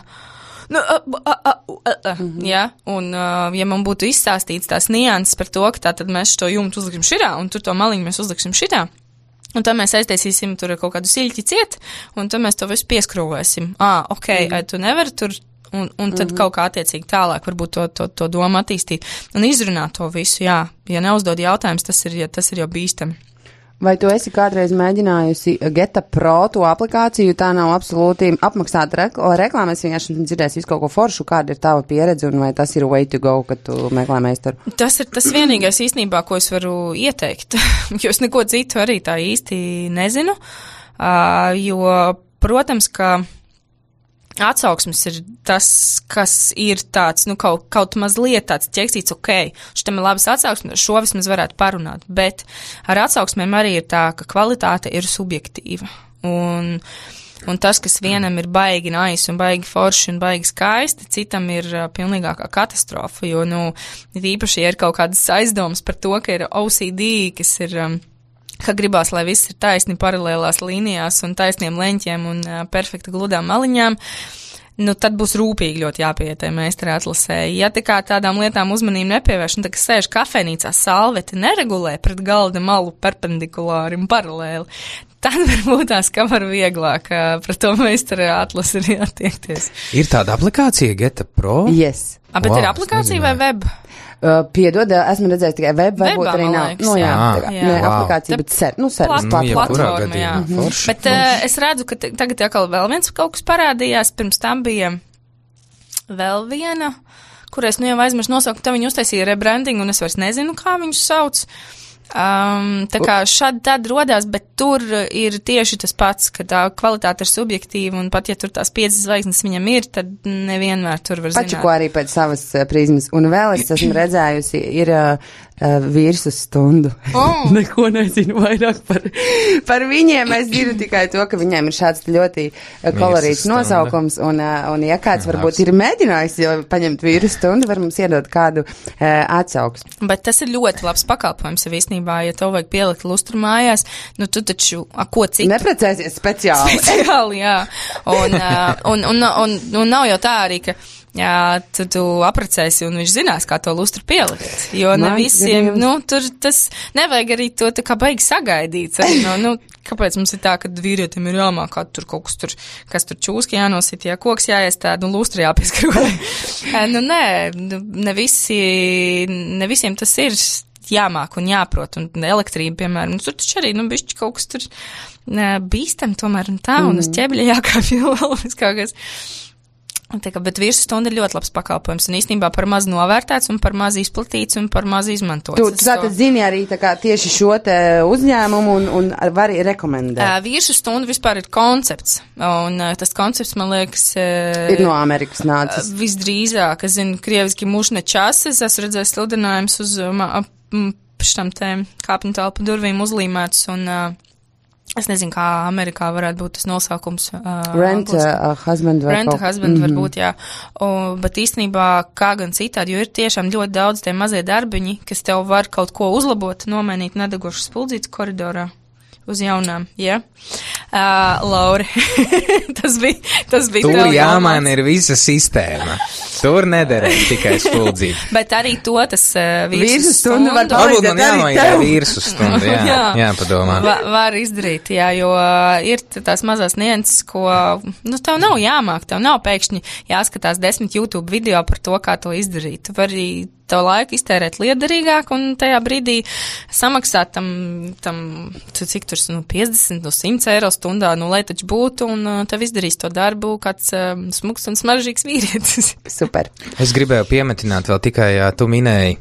Ja, un ja man būtu izstāstīts tās nianses par to, ka tātad mēs to jumtu uzliksim šitā, un tur to maliņu mēs uzliksim šitā, un tad mēs aiztaisīsim tur kaut kādu siļķi ciet, un tad mēs to visu pieskrūvēsim. Tu nevari tur, un tad kaut kā attiecīgi tālāk varbūt to domu attīstīt, un izrunāt to visu, jā. Ja neuzdod jautājums, tas ir jau bīstami. Vai tu esi kādreiz mēģinājusi Geta Pro to aplikāciju? Tā nav absolūti apmaksāta reklāma. Es vienkārši dzirdēju visu kaut ko foršu. Kāda ir tava pieredze un vai tas ir way to go, kad tu meklē meistaru? Tas ir tas vienīgais īstenībā, ko es varu ieteikt, jo es neko citu arī tā īsti nezinu, jo, protams, ka atsauksmes ir tas, kas ir tāds, kaut mazliet tāds ķeksīts, šitam ir labas atsauksmes, šo vismaz varētu parunāt, bet ar atsauksmēm arī ir tā, ka kvalitāte ir subjektīva. Un tas, kas vienam ir baigi nice un baigi forši un baigi skaisti, citam ir pilnīgākā katastrofa, jo, īpaši ir kaut kādas aizdomas par to, ka ir OCD, kas ir... ka gribās, lai viss ir taisni paralēlās līnijās un taisniem leņķiem un perfekti gludām maliņām, tad būs rūpīgi ļoti jāpietē meistara atlasē. Ja tā kā tādām lietām uzmanību nepievērš, tā kā sēž kafejnīcā salveti neregulē pret galda malu perpendikulāri un paralēli, tad varbūt tās, ka var vieglāk par to meistara atlasi arī attiekties. Ir tāda aplikācija Geta Pro? Yes. Bet ir aplikācija vai web? Piedod, esmu redzējis tikai web, varbūt arī nav. Ne aplikācija, bet platforma, jā. Bet es redzu, ka tagad atkal vēl viens kaut kas parādījās, pirms tam bija vēl viena, kur es jau aizmirsu nosaukt, tā viņi uztaisīja rebranding, un es vairs nezinu, kā viņus sauc. Tā kā šādi tad rodās, bet tur ir tieši tas pats, ka tā kvalitāte ir subjektīva, un pat ja tur tās 5 zvaigznes viņam ir, tad nevienmēr tur var zināt. Pačuko arī pēc savas prizmas. Un vēl es esmu redzējusi, ir vīrs uz stundu. Neko nezinu vairāk par viņiem. Es zinu tikai to, ka viņiem ir šāds ļoti kolorīts nosaukums, un ja kāds varbūt ir mēģinājis jau paņemt vīru stundu, var mums iedot kādu atsauksmi. Bet tas ir ļoti labs pakalpojums, īstenībā, ja tev vajag pielikt lustru mājās, tu taču, ko citu? Neprecēsies speciāli. Speciāli, jā. Un nav jau tā arī, ka tu aprecēsi un viņš zinās, kā to lustru pielikt. Jo ne visiem, tur tas nevajag arī to tā kā baigi sagaidīt. Kāpēc mums ir tā, ka vīrietim ir jāmāk, kā tur kaut kas tur čūski jānosit, koks jāiestāda un lustra jāpieskrūvē. Ne visiem tas ir jāmāk un jāprot, un elektrība, piemēram, tur taču arī, bišķi kaut kas tur bīstam tomēr un tā, un uz ķebļa jākāpj vēl kaut kas. Bet vīrsu stunda ir ļoti labs pakalpojums un īstenībā par maz novērtēts un par maz izplatīts un par maz izmantots. Tu tātad zini arī tā kā tieši šo te uzņēmumu un vari rekomendēt. Vīrsu stunda vispār ir koncepts, un tas koncepts, man liekas, ir no Amerikas nācis. Visdrīzāk, es zinu, krieviski mušne čases, esmu redzējis sludinājums uz štam te kāpņu telpu durvīm uzlīmēts un es nezinu, kā Amerikā varētu būt tas nosaukums. Rent a husband varbūt, jā. Bet īstenībā kā gan citādi, jo ir tiešām ļoti daudz tie mazie darbiņi, kas tev var kaut ko uzlabot, nomainīt nedegošas spuldzītes koridorā uz jaunām, jā. Lauri, tas bija tur jāmaina ir visa sistēma. Tur nederēja tikai spuldzīte. Bet arī to tas vīrsu stundu var varbūt man jāmaina vīrsu stundu, jāpadomā. Var izdarīt, jā, jo ir tās mazās nianses, ko, tev nav jāmāk, tev nav pēkšņi jāskatās 10 YouTube video par to, kā to izdarīt. Tu vari tev laiku iztērēt liederīgāk un tajā brīdī samaksāt tam cik tur 50 no 100 eiro stundā, lai taču būtu, un tev izdarīs to darbu kāds smuks un smaržīgs vīrietis. Super. Es gribēju piemetināt vēl tikai, tu minēji,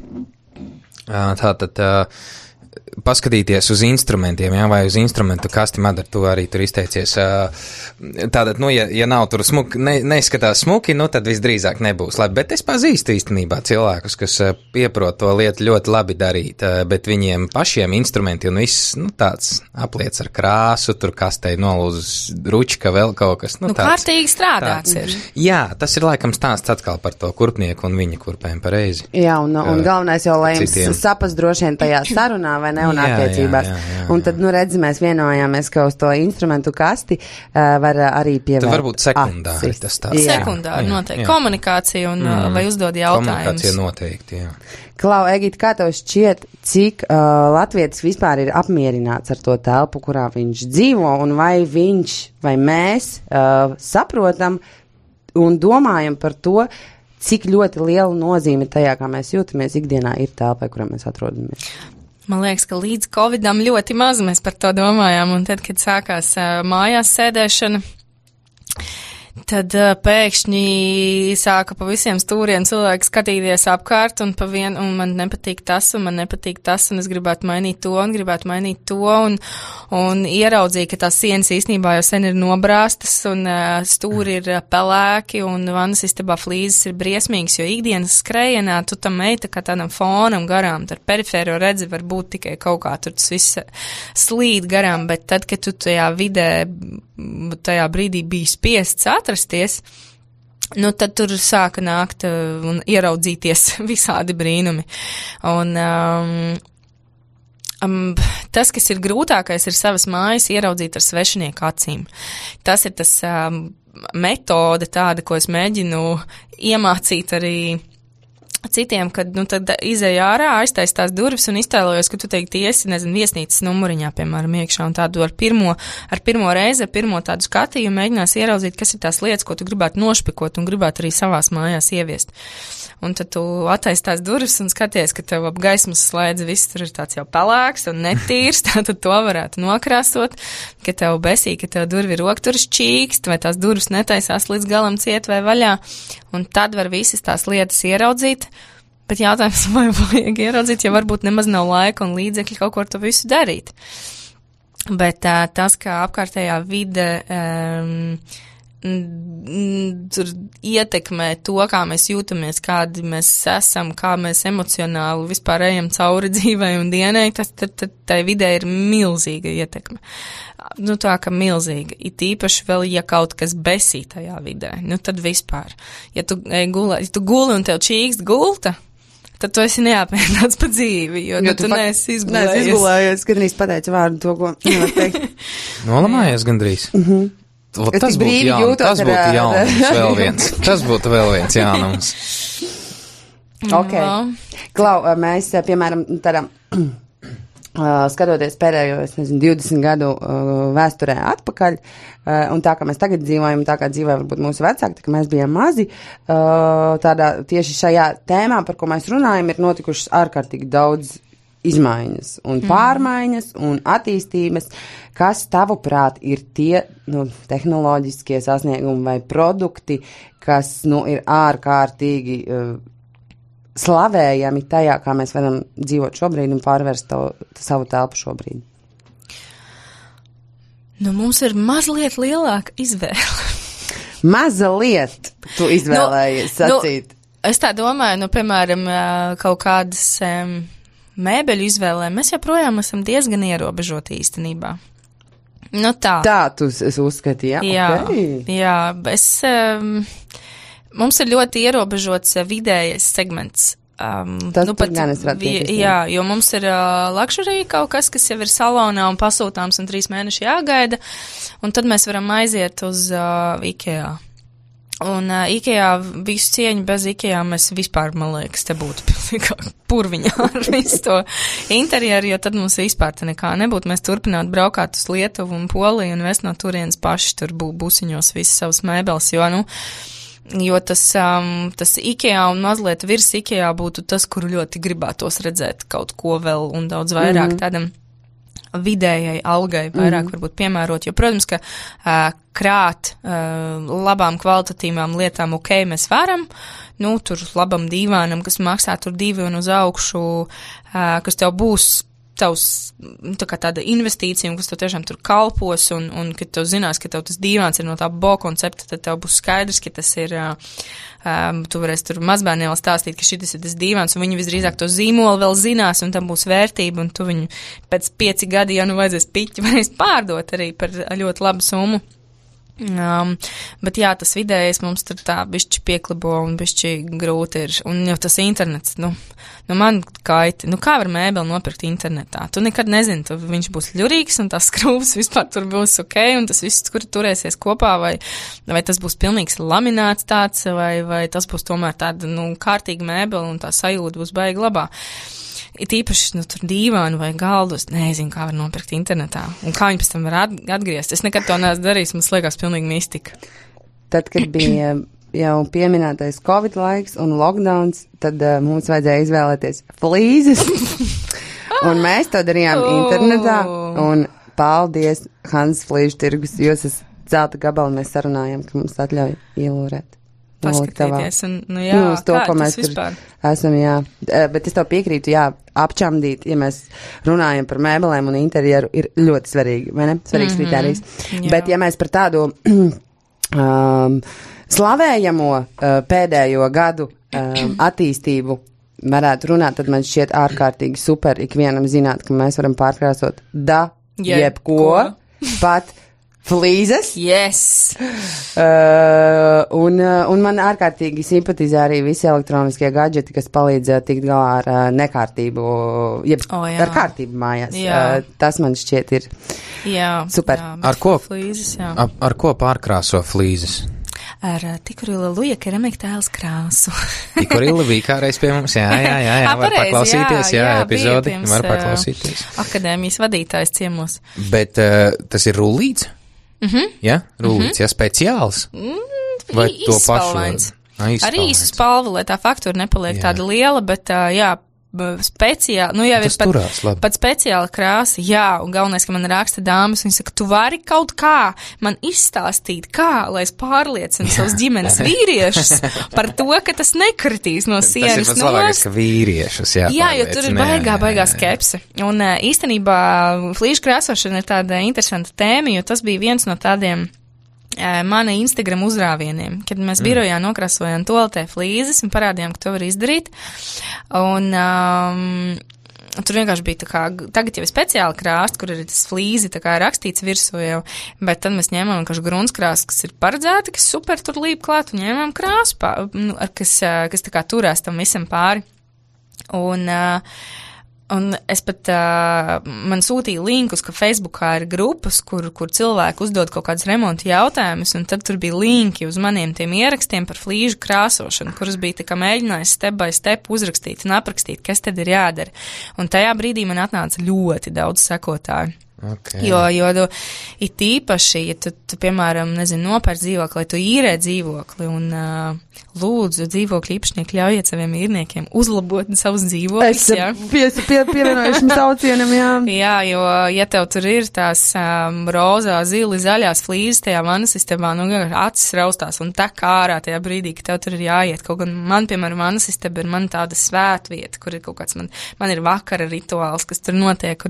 tātad paskatīties uz instrumentiem, vai uz instrumentu kasti, Madara, tu arī tur izteicies. Tātad, ja nav tur smuki, neizskatās smuki, tad visdrīzāk nebūs labi. Bet es pazīstu īstenībā cilvēkus, kas pieprot to lietu ļoti labi darīt, bet viņiem pašiem instrumenti un viss, tāds apliec ar krāsu, tur kastei nolūzas ručka, vēl kaut kas. Kārtīgi strādāts ir. Jā, tas ir laikam stāsts atkal par to kurpnieku un viņa kurpēm pareizi. Jā, un galvenais jau, lai jums sapas droši vien tajā sarunā, vai ne, un attiecībās. Jā. Un tad, redzi, mēs vienojāmies, ka uz to instrumentu kasti var arī pievērt. Tad varbūt sekundāri tas tāds. Sekundāri, noteikti. Komunikācija un vai uzdod jautājumus. Komunikācija noteikti, jā. Klau, Egita, kā tev šķiet, cik latvietis vispār ir apmierināts ar to telpu, kurā viņš dzīvo, un vai viņš, vai mēs saprotam un domājam par to, cik ļoti liela nozīme tajā, kā mēs jūtamies ikdienā, ir telpai, kurā mēs atrodamies? Man liekas, ka līdz Covidam ļoti maz mēs par to domājām, un tad, kad sākās mājās sēdēšana, tad pēkšņi sāka pa visiem stūriem cilvēki skatīties apkārt, un man nepatīk tas, un es gribētu mainīt to, un ieraudzīju, ka tās sienas īstenībā jau sen ir nobrāstas, un stūri ir pelēki, un vannas istabā flīzes ir briesmīgas, jo ikdienas skrejienā tu tam meita kā tādam fonam garām, tur perifēro redzi var būt tikai kaut kā, tur tas viss slīd garām, bet tad, kad tu tajā brīdī bija spiests atrasties, tad tur sāka nākt un ieraudzīties visādi brīnumi. Un tas, kas ir grūtākais, ir savas mājas ieraudzīt ar svešinieku acīm. Tas ir tas metode tāda, ko es mēģinu iemācīt arī citiem, kad, tad izēja ārā, aiztais tās durvis un iztēlojos, ka tu teikti iesi, viesnīcas numuriņā, piemēram, iekšā, un tādu ar pirmo reizi, ar pirmo tādu skatījumu mēģinās ieraudzīt, kas ir tās lietas, ko tu gribētu nošpikot un gribētu arī savās mājās ieviest. Un tad tu attaisi tās durvis un skaties, ka tev ap gaismas slēdz viss tur ir tāds jau pelēks un netīrs, tātad to varētu nokrāsot, ka tev besī, ka tev durvi rokturis čīkst, vai tās durvis netaisās līdz galam ciet vai vaļā, un tad var visas tās lietas ieraudzīt, bet jautājums, vai vajag ieraudzīt, ja varbūt nemaz nav laika un līdzekļi kaut ko ar to visu darīt. Bet tas, kā apkārtējā vide tur ietekmē to, kā mēs jūtamies, kādi mēs esam, kā mēs emocionāli vispār ejam cauri dzīvei un dienai, tas tai vidē ir milzīga ietekme. Tā kā milzīga. It īpaši vēl, ja kaut kas besī tajā vidē. Tad vispār. Ja tu guli un tev čīkst gulta, tad tu esi neapmierināts pa dzīvi, jo tu neesi izgulējies. Neesi izgulējies, gandrīz pateici vārdu to, ko nevar teikt. Nolamājies gandrīz. Tas būtu jaunums vēl viens. Tas būtu vēl viens jaunums. Ok. Klau, mēs, piemēram, tādā skatoties pēdējo, 20 gadu vēsturē atpakaļ, un tā, kā mēs tagad dzīvojam, tā kā dzīvoja varbūt mūsu vecāki, tā kā mēs bijām mazi, tādā tieši šajā tēmā, par ko mēs runājam, ir notikušas ārkārtīgi daudz izmaiņas un pārmaiņas un attīstības, kas tavuprāt ir tie tehnoloģiskie sasniegumi vai produkti, kas ir ārkārtīgi slavējami tajā, kā mēs varam dzīvot šobrīd un pārvērst savu telpu šobrīd? Mums ir mazliet lielāka izvēle. Mazliet tu izvēlējies sacīt. Es tā domāju, piemēram, kaut kādas mēbeļu izvēlēm, mēs joprojām esam diezgan ierobežoti īstenībā. Tā. Tā tu uzskati, jā? Jā, okay. Jā, mums ir ļoti ierobežots vidējais segments. Tas gan es redzu. Jā, jo mums ir luxury kaut kas jau ir salonā un pasūtāms un 3 mēneši jāgaida, un tad mēs varam aiziet uz IKEA. Un IKEA visu cieņu bez IKEA mēs vispār, man liekas, te būtu pilnīgi purviņā ar visu to interjeru, jo tad mums vispār te nekā nebūtu. Mēs turpinātu braukāt uz Lietuvu un Poliju un vest no turienes paši tur būsiņos visas savas mēbeles, jo tas IKEA un mazliet virs IKEA būtu tas, kuru ļoti gribētos redzēt kaut ko vēl un daudz vairāk tādam vidējai algai vairāk varbūt piemērot, jo, protams, ka krāt labām kvalitatīvām lietām mēs varam, tur labam dīvānam, kas maksā tur 2 un uz augšu, kas tev būs tavs, tā kā tāda investīcija, kas tev tiešām tur kalpos, un kad tev zinās, ka tev tas dīvāns ir no tā bo koncepta, tad tev būs skaidrs, ka tas ir, tu varēsi tur mazbērniem stāstīt, ka šitas ir tas dīvāns, un viņi visdrīzāk to zīmolu vēl zinās, un tam būs vērtība, un tu viņu pēc 5 gadi, ja vajadzēs piķi, varēs pārdot arī par ļoti labu summu. Bet jā, tas vidējais mums tur tā bišķi pieklibo un bišķi grūti ir, un jau tas internets, man kaiti, kā var mēbeli nopirkt internetā? Tu nekad nezini, viņš būs ļurīgs un tās skrūvas vispār tur būs ok, un tas viss, kur turēsies kopā, vai tas būs pilnīgs lamināts tāds, vai tas būs tomēr tāda, kārtīga mēbeli un tā sajūta būs baigi labā. It īpaši, tur dīvānu vai galdus, nezinu, kā var nopirkt internetā. Un kā viņi pēc tam var atgriezt. Es nekad to neesmu darījis, man liekas pilnīgi mistika. Tad, kad bija jau pieminētais Covid laiks un lockdowns, tad mums vajadzēja izvēlēties flīzes. Un mēs to darījām internetā. Un paldies, Hans Flīžu tirgus, jūs esat zelta gabalu, mēs sarunājām, ka mums atļauj ielūrēt. Paskatīties, uz to, ko mēs tur esam, jā. Bet es tev piekrītu, jā, apčamdīt, ja mēs runājam par mēbelēm un interjeru, ir ļoti svarīgi, vai ne? Svarīgs kritērijs. Bet ja mēs par tādu slavējamo pēdējo gadu attīstību varētu runāt, tad man šķiet ārkārtīgi super ikvienam zināt, ka mēs varam pārkrāsot jebko, pat flīzes. Yes. Un man ārkārtīgi simpatizē arī visi elektroniskie gadžeti, kas palīdz tikt galā ar nekārtību, ar kārtību mājās. Tas man šķiet ir super. Flīzes, ar ko pārkrāso flīzes? Ar Tikurila Luja keramika tēls krāsu. Tikurila bija kādreiz pie mums, jā, var paklausīties, epizodi, var paklausīties. Akadēmijas vadītājs ciemos. Bet tas ir rullīts? Jā, rullīts, speciāls? Vai to pašu? Arī īsu spalvu, lai tā faktūra nepaliek tāda liela, bet speciāli, jau ir pat speciāla krāsa, un galvenais, ka man raksta dāmas, viņi saka, tu vari kaut kā man izstāstīt, lai es pārliecinu savus ģimenes vīriešus par to, ka tas nekritīs no sienas. Tas ir pats labākais, ka vīriešus, Jā, jo tur ir baigā skepse. Un īstenībā flīžu krāsošana ir tāda interesanta tēma, jo tas bija viens no tādiem mana Instagram uzrāvieniem, kad mēs birojā nokrasojām toaletē flīzes un parādījām, ka to var izdarīt. Un tur vienkārši bija tā kā, tagad jau ir speciāla krāsta, kur ir tas flīzi, tā kā rakstīts virsū jau, bet tad mēs ņēmām vienkārši grunskrāsu, kas ir paredzēta, kas super tur līp klāt, un ņēmām krāsu, kas tā kā turās tam visam pāri. Un es pat, man sūtīja linkus, ka Facebookā ir grupas, kur cilvēki uzdod kaut kādus remonta jautājumus, un tad tur bija linki uz maniem tiem ierakstiem par flīžu krāsošanu, kurus bija tā kā mēģinājis step by step uzrakstīt un aprakstīt, kas tad ir jādara. Un tajā brīdī man atnāca ļoti daudz sekotāju. Okay. Jo it īpaši, ja tu piemēram, nopērc dzīvokli, lai tu īrē dzīvokli un lūdzu dzīvokļu īpašnieki ļaujiet saviem īrniekiem uzlabot savus dzīvokļus. Es pievienojušam saucienam, jā. Jā, jo, ja tev tur ir tās rozā, zili, zaļās flīzes tajā vanasistabā, acis raustās un tek ārā tajā brīdī, ka tev tur ir jāiet. Kaut gan man, piemēram, vanasistaba ir man tāda svētvieta, kur ir kaut kāds, man ir vakara rituāls, kas tur notiek,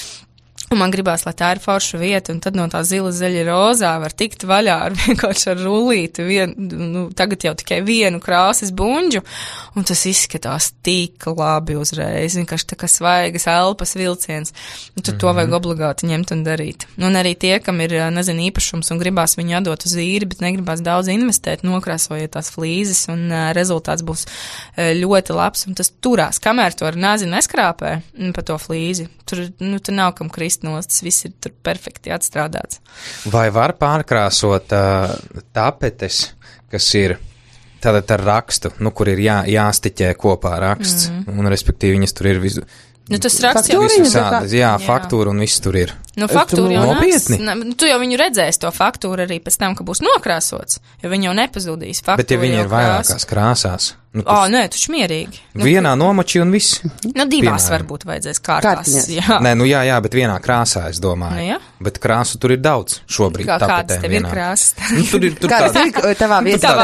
un man gribās, lai tā ir forša vieta, un tad no tā zila zaļa rozā var tikt vaļā ar vienkārši ar rullīti, tagad jau tikai vienu krāsas buņģu, un tas izskatās tik labi uzreiz, vienkārši tā kā svaigas elpas vilciens, un tad to vajag obligāti ņemt un darīt. Un arī tie, kam ir, īpašums un gribās viņu atdot uz īri, bet negribās daudz investēt, nokrāsojiet tās flīzes, un rezultāts būs ļoti labs, un tas turās, kamēr to ar nazi neskrāpē pa to flīzi, tur nav kam krist nost, tas viss ir tur perfekti atstrādāts. Vai var pārkrāsot tapetes, kas ir tātad ar rakstu, kur ir jāstiķē kopā raksts, un respektīvi viņas tur ir tas raksts jau ir faktūra un viss tur ir. Faktūra jau nopietni. Tu jau viņu redzēsi to faktūru arī pēc tam, ka būs nokrāsots, jo viņi jau nepazudīs. Bet ja viņi ir vairākās krāsās. Nē, tuši mierīgi. Vienā nomoči un viss. Divās varbūt vajadzēs kārtās. Jā. Nē, jā, bet vienā krāsā, es domāju. Jā. Bet krāsu tur ir daudz šobrīd. Kādas tev ir krāsas? Tur ir tavā vietā.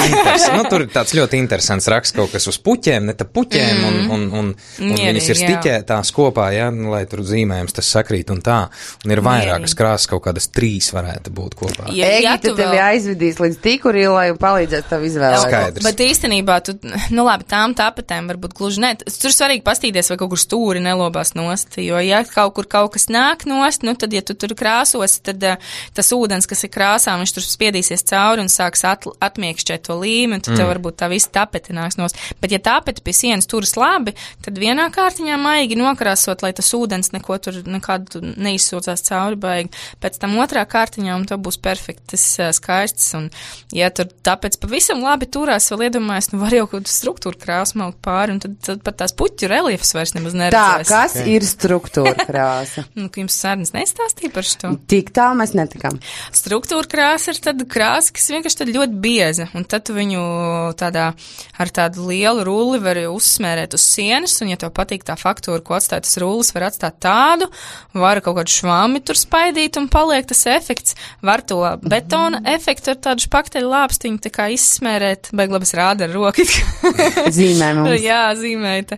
Tur ir tāds ļoti interesants raksts, kaut kas uz puķēm, ne ta puķēm, un viņas ir stiķētās kopā, lai tur zīmējums tas sakrīt un tā. Un ir vairākas krāsas, kaut kādas 3 varētu būt kopā. Egita tevi aizvedīs līdz Tīkurilai un palīdzēs tev izvēlēt. Skaidrs. Bet īstenībā labi, tām tapetēm varbūt gluži ne. Tur svarīgi pastīties, vai kaut kur stūri nelobās nost, jo ja kaut kur kaut kas nāk nost, tad, ja tu tur krāsos, tad tas ūdens, kas ir krāsā, viņš tur spiedīsies cauri un sāks atmiekšķēt to līmeni, tad tev varbūt tā visa tapete nāks nost. Bet ja tapete pie sienas turas labi, tad vienā kārtiņā maigi nokrāsot, lai tas ūdens neko tur nekādu neizsūcās cauri baigi. Pēc tam otrā kārtiņā un tev būs perfektas skaists, un ja tur tapete pavisam labi turās, vēl iedomājas, var jau kaut struktūra krāsa maukt pāri, un tad pat tās puķu reliefas vairs nemaz neredzēs. Tā, kas ir struktūra krāsa? Ka jums sārnas nestāstīja par šo? Tik tālu mēs netikam. Struktūra krāsa ir tāda krāsa, kas vienkārši tad ļoti bieza, un tad tu viņu ar tādu lielu rulli var uzsmērēt uz sienas, un ja tev patīk tā faktūra, ko atstāja tas rullis, var atstāt tādu, var kaut kādu švami tur spaidīt un paliek tas efekts, var to betona efektu ar tādu špakteļu lāpstiņu tā kā izsmērēt, beiglabas rāda ar roku. Zīmē mums. Jā, zīmēta.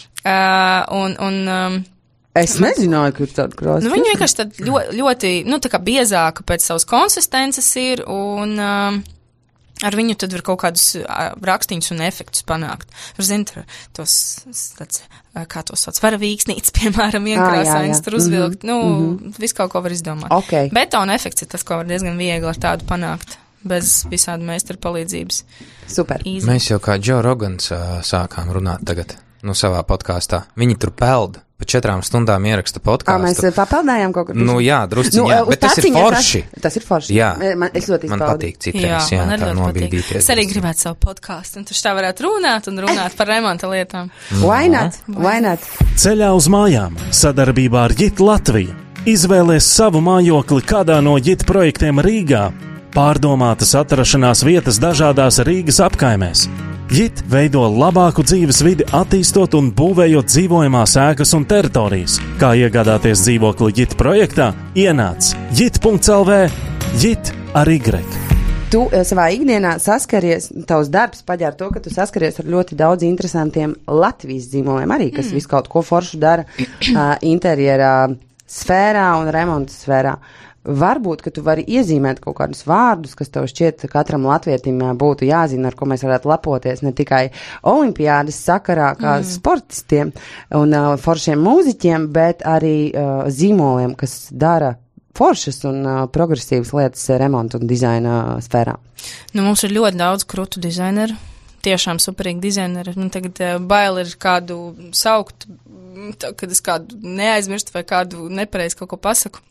Es nezināju, ka ir tāda krāsa. Viņa vienkārši tad ļoti, tā kā biezāka pēc savas konsistences ir, un ar viņu tad var kaut kādus rakstīņus un efektus panākt. Var zināt, tos tāds, kā to sauc, varavīksnīts, piemēram, vienkrāsains tur uzvilkt. Visu kaut ko var izdomāt. Okay. Betona efekts ir tas, ko var diezgan viegli ar tādu panākt. Bez visādi meistaru palīdzības. Super. Easy. Mēs jau kā Joe Rogans sākām runāt tagad, savā podkāstā. Viņi tur peld, pa 4 stundām ieraksta podkāstu. Mēs papeldējām kaut kur. Jā, drusciņā, bet tas ir forši. Tas ir forši. Jā. Es ļoti izpaudu. Man patīk citreiz, tā nobīdīties. Es arī gribētu savu podkāstu, un tu tā varētu runāt par remonta lietām. Why not? Ceļā uz mājām sadarbībā ar JIT Latviju. Izvēlies savu mājokli kādā no JIT projektiem Rīgā. Pārdomātas atrašanās vietas dažādās Rīgas apkaimēs. JIT veido labāku dzīves vidi, attīstot un būvējot dzīvojamās ēkas un teritorijas. Kā iegādāties dzīvokli JIT projektā? Ienāc JIT.lv, JIT ar Y. Tu savā ikdienā saskaries, tavs darbs paģēr to, ka tu saskaries ar ļoti daudz interesantiem Latvijas zīmoliem arī, kas visu kaut ko foršu dara interjerā sfērā un remonta sfērā. Varbūt, ka tu vari iezīmēt kaut kādus vārdus, kas tev šķiet katram latvietim būtu jāzina, ar ko mēs varētu lepoties ne tikai olimpiādas sakarā kā sportistiem un foršiem mūziķiem, bet arī zīmoliem, kas dara foršas un progresīvas lietas remonta un dizaina sfērā. Mums ir ļoti daudz krūtu dizaineru. Tiešām superīgi dizaineri. Man tagad bail ir kādu saukt, kad es kādu neaizmirstu vai kādu nepareizi kaut ko pasaku.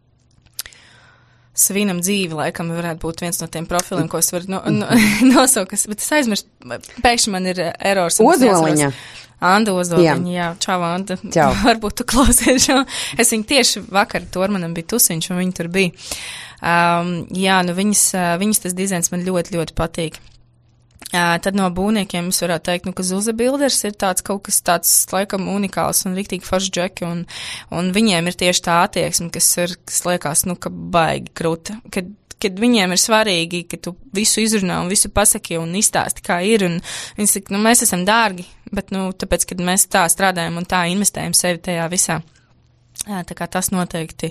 Svinam dzīvi, laikam, varētu būt viens no tiem profiliem, ko es varu nosaukt, bet es aizmirstu, pēkšņi man ir erors. Ozoliņa. Anda Ozoliņa, jā, čau, Anda. Čau. Varbūt tu klausies šo. Es viņu tieši vakar Tormanam bija tusiņš, un viņi tur bija. Jā, nu viņas tas dizains man ļoti, ļoti patīk. Tad no būvniekiem es varētu teikt, ka Zuze Builders ir tāds kaut kas tāds laikam unikāls un riktīgi forši džeki, un viņiem ir tieši tā attieksme, kas liekas, ka baigi kruta, kad viņiem ir svarīgi, ka tu visu izrunā un visu pasaki un izstāsti, kā ir, un viņi saka, mēs esam dārgi, bet, tāpēc, kad mēs tā strādājam un tā investējam sevi tajā visā. Tā kā tas noteikti,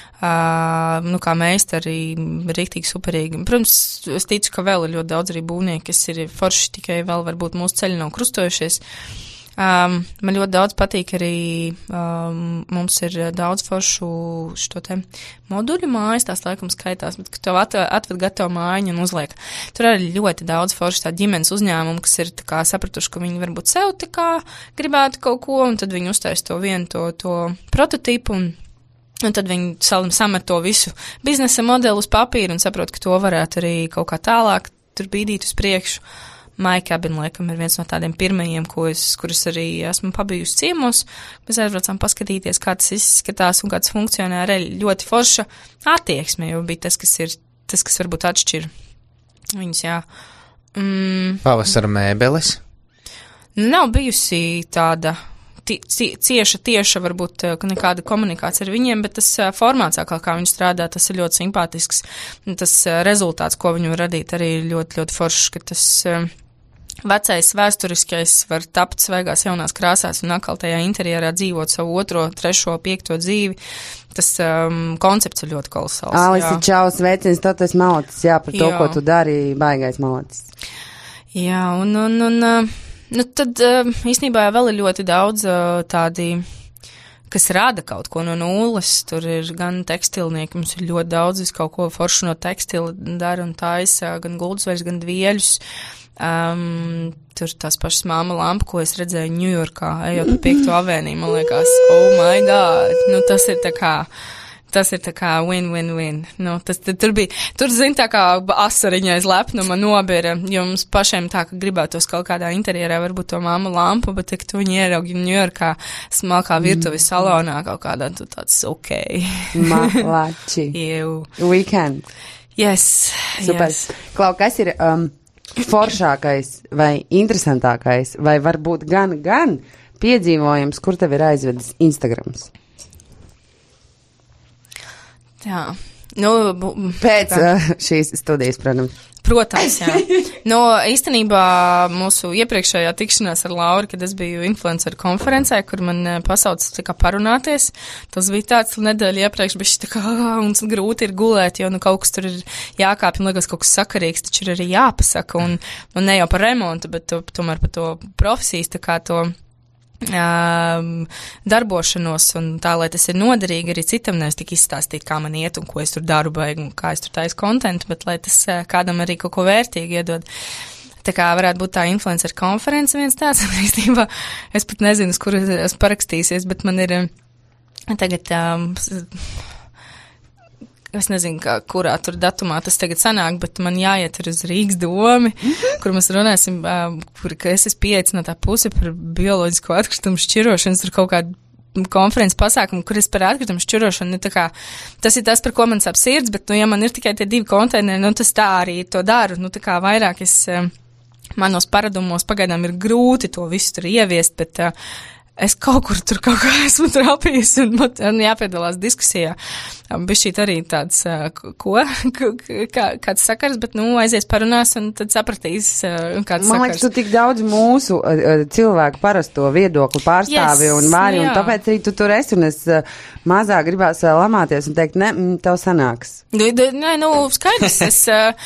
kā meistari, riktīgi superīgi. Protams, es ticu, ka vēl ir ļoti daudz arī būvnieki, kas ir forši, tikai vēl varbūt mūsu ceļi nav krustojušies. Man ļoti daudz patīk arī, mums ir daudz foršu šo te moduļu mājas, tās laikam skaitās, bet, kad tev atved gatavu mājiņu un uzliek. Tur arī ļoti daudz foršu tā ģimenes uzņēmumu, kas ir tā kā sapratuši, ka viņi varbūt sev tā kā gribētu kaut ko, un tad viņi uztais to vienu to prototipu, un tad viņi samet to visu biznesa modeli uz papīra un saprot, ka to varētu arī kaut kā tālāk tur bīdīt uz priekšu. My Cabin, laikam, ir viens no tādiem pirmajiem, kurus arī esmu pabijusi ciemos. Mēs aizbraucām paskatīties, kā tas izskatās un kā tas funkcionē. Arī ļoti forša attieksme, jo bija tas, kas varbūt atšķir viņus, jā. Pavasara mēbeles? Nav bijusi tāda cieša, varbūt nekāda komunikācija ar viņiem, bet tas formāts, kā viņi strādā, tas ir ļoti simpātisks. Tas rezultāts, ko viņi var radīt, arī ļoti, ļoti foršs, ka tas vecais, vēsturiskais var tapt svaigās jaunās krāsās un atkal tajā interjerā dzīvot savu 2., 3., 5. dzīvi. Tas koncepts ir ļoti kolosāls. Alisi, čau, sveicins, to tas malacis, jā, par to, ko tu dari, baigais malacis. Jā, tad īstenībā vēl ir ļoti daudz tādi, kas rada kaut ko no nulles. Tur ir gan tekstilnieki, mums ir ļoti daudz, kaut ko foršu no tekstila dara un taisa, gan guldusvairs, gan dvieļus. Tur tās pašas māma lampa, ko es redzēju Ņujorkā, ejot pa 5. avēniju, man liekas, oh my god, tas ir tā kā win-win-win. Tur zin tā kā asariņais lepnuma nobira, jo mums pašiem tā, ka gribētos kaut kādā interjerā varbūt to māma lampu, bet tik tu viņu ieraugi Ņujorkā, smalkā virtuves salonā kaut kādā, tu tāds ok. Malači. Weekend. Yes. Super. Yes. Klau, kas ir foršākais vai interesantākais, vai varbūt gan piedzīvojums, kur tev ir aizvedis Instagrams? Jā. Pēc šīs studijas, protams. Protams, jā. Īstenībā mūsu iepriekšējā tikšanās ar Lauru, kad es biju influenceru konferencē, kur man pasauca tā kā parunāties, tas bija tāds nedēļa iepriekš, bišķi tā kā, un grūti ir gulēt, jo kaut kas tur ir jākāpj, un liekas kaut kas sakarīgs, taču ir arī jāpasaka, un ne jau par remontu, bet tomēr par to profesijas, tā kā to darbošanos un tā, lai tas ir noderīgi arī citam, nevis tik izstāstīt, kā man iet un ko es tur daru baigi un kā es tur taisu kontentu, bet lai tas kādam arī kaut ko vērtīgi iedod. Tā kā varētu būt tā influencer konference viens tāds, un īstenībā es pat nezinu, uz kuru es parakstīsies, bet man ir tagad, es nezinu, kurā tur datumā tas tagad sanāk, bet man jāiet uz Rīgas domi, kur mēs runāsim, ka es esmu pieaicinātā puse par bioloģisko atkritumu šķirošanu, tur kaut kādu konferences pasākumu, kur es par atkritumu šķirošanu, tas ir tas, par ko man sāp sirds, bet, ja man ir tikai tie 2 konteineri, tas tā arī to daru, tā kā vairāk manos paradumos pagaidām ir grūti to visu tur ieviest, bet es kaut kur tur kaut kā esmu trapījis un jāpiedalās diskusijā. Bišķīt arī tāds, kāds sakars, bet, aizies parunās un tad sapratīs, kāds sakars. Man liekas, tu tik daudz mūsu cilvēku parasto viedokli pārstāvi un māri, un tāpēc arī tu tur esi, un es mazāk gribās lamāties un teikt, ne, tev sanāks. Nē, skaidrs,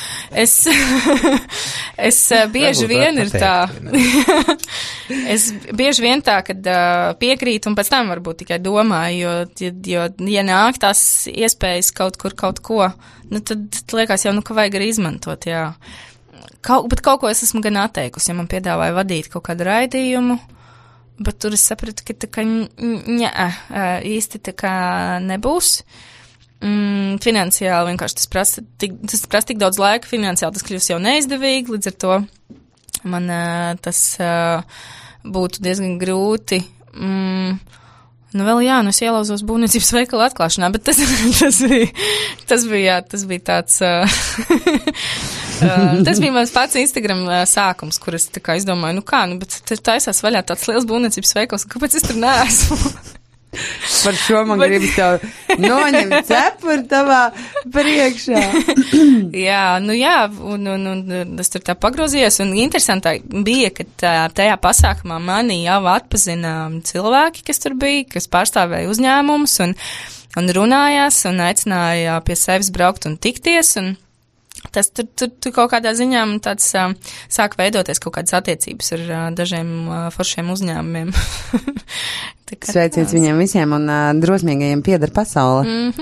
es bieži vien ir tā, es bieži vien tā, kad piekrīt un pēc tam varbūt tikai domāju, jo ja nāk tās iespējas kaut kur kaut ko, tad liekas jau, ka vajag arī izmantot, jā. Bet kaut ko es esmu gan atteikusi, ja man piedāvāja vadīt kaut kādu raidījumu, bet tur es sapratu, ka tā kā īsti tā kā nebūs. Finansiāli vienkārši tas prasa tik daudz laika, finansiāli tas kļūst jau neizdevīgi, līdz ar to man tas būtu diezgan grūti. Nu vēl jā, es ielauzos būvniecības veikala atklāšanā, bet tas bija tāds, tas bija mans pats Instagram sākums, kur es tā kā izdomāju, bet tur taisās vaļā tāds liels būvniecības veikals, kāpēc es tur neesmu? Par šo man gribas tev noņemt cepuri tavā priekšā. jā, un es tur tā pagrozījos, un interesantāk bija, ka tajā pasākumā mani jau atpazina cilvēki, kas tur bija, kas pārstāvēja uzņēmumus, un runājās, un aicināja pie sevis braukt un tikties, un tas tur kaut kādā ziņā man tāds sāk veidoties kaut kādas attiecības ar dažiem foršiem uzņēmumiem. Sveiciens viņiem visiem un drosmīgajiem pieder pasaule.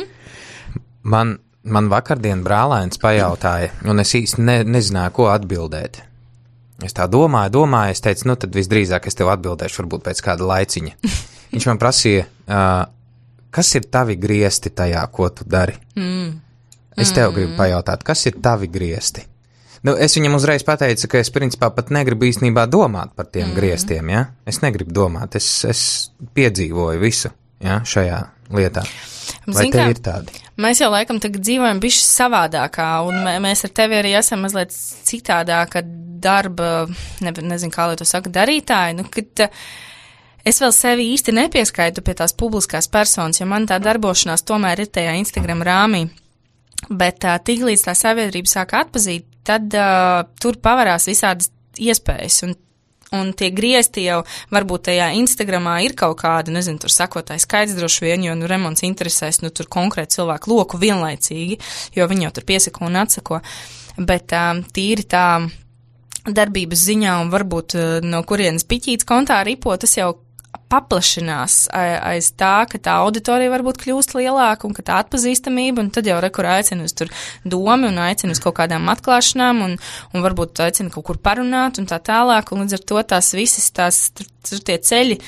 Man vakardien brālēns pajautāja, un es īsti nezināju, ko atbildēt. Es tā domāju, es teicu, tad visdrīzāk es tev atbildēšu varbūt pēc kāda laiciņa. Viņš man prasīja, kas ir tavi griesti tajā, ko tu dari? Es tev gribu pajautāt, kas ir tavi griesti? Es viņam uzreiz pateicu, ka es principā pat negribu īstenībā domāt par tiem griestiem, ja? Es negribu domāt, es piedzīvoju visu, ja, šajā lietā. Vai tev ir tādi? Mēs jau laikam tagad dzīvojam bišķi savādākā, un mēs ar tevi arī esam mazliet citādāka darba, nezinu, kā lai to saka, darītāji, kad es vēl sevi īsti nepieskaitu pie tās publiskās personas, jo man tā darbošanās tomēr ir tajā Instagram rāmī. Bet tiklīdz tā sabiedrība sāk atpazīt, tad tur pavarās visādas iespējas, un tie griezti jau varbūt tajā Instagramā ir kaut kāda, nezinu, tur sakotāji skaits droši vien, jo, remonts interesēs, tur konkrēti cilvēku loku vienlaicīgi, jo viņi jau tur piesako un atsako, bet tīri tā darbības ziņā un varbūt no kurienes piķīts kontā ripo, tas jau paplašinās aiz tā, ka tā auditorija varbūt kļūst lielāka un ka tā atpazīstamība, un tad jau rekur aicina uz tur domu un aicina uz kaut kādām atklāšanām un varbūt aicina kaut kur parunāt un tā tālāk, un līdz ar to tās visas tur tie ceļi,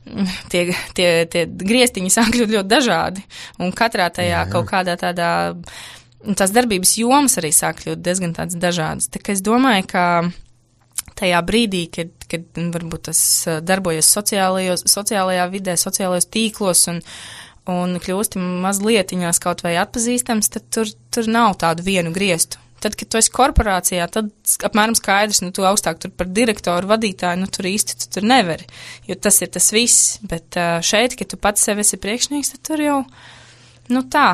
tie griestiņi sāk kļūt ļoti dažādi, un katrā tajā kaut kādā tādā, tās darbības jomas arī sāk kļūt diezgan tāds dažādas. Tā kā es domāju, ka tajā brīdī, kad varbūt tas darbojas sociālajā vidē, sociālajos tīklos un kļūsti mazlietiņās kaut vai atpazīstams, tad tur nav tādu vienu griestu. Tad, kad tu esi korporācijā, tad apmēram skaidrs, tu augstāk tur par direktoru, vadītāju, tur īsti tu tur nevari, jo tas ir tas viss. Bet šeit, kad tu pats sevi esi priekšnieks, tad tur jau, tā,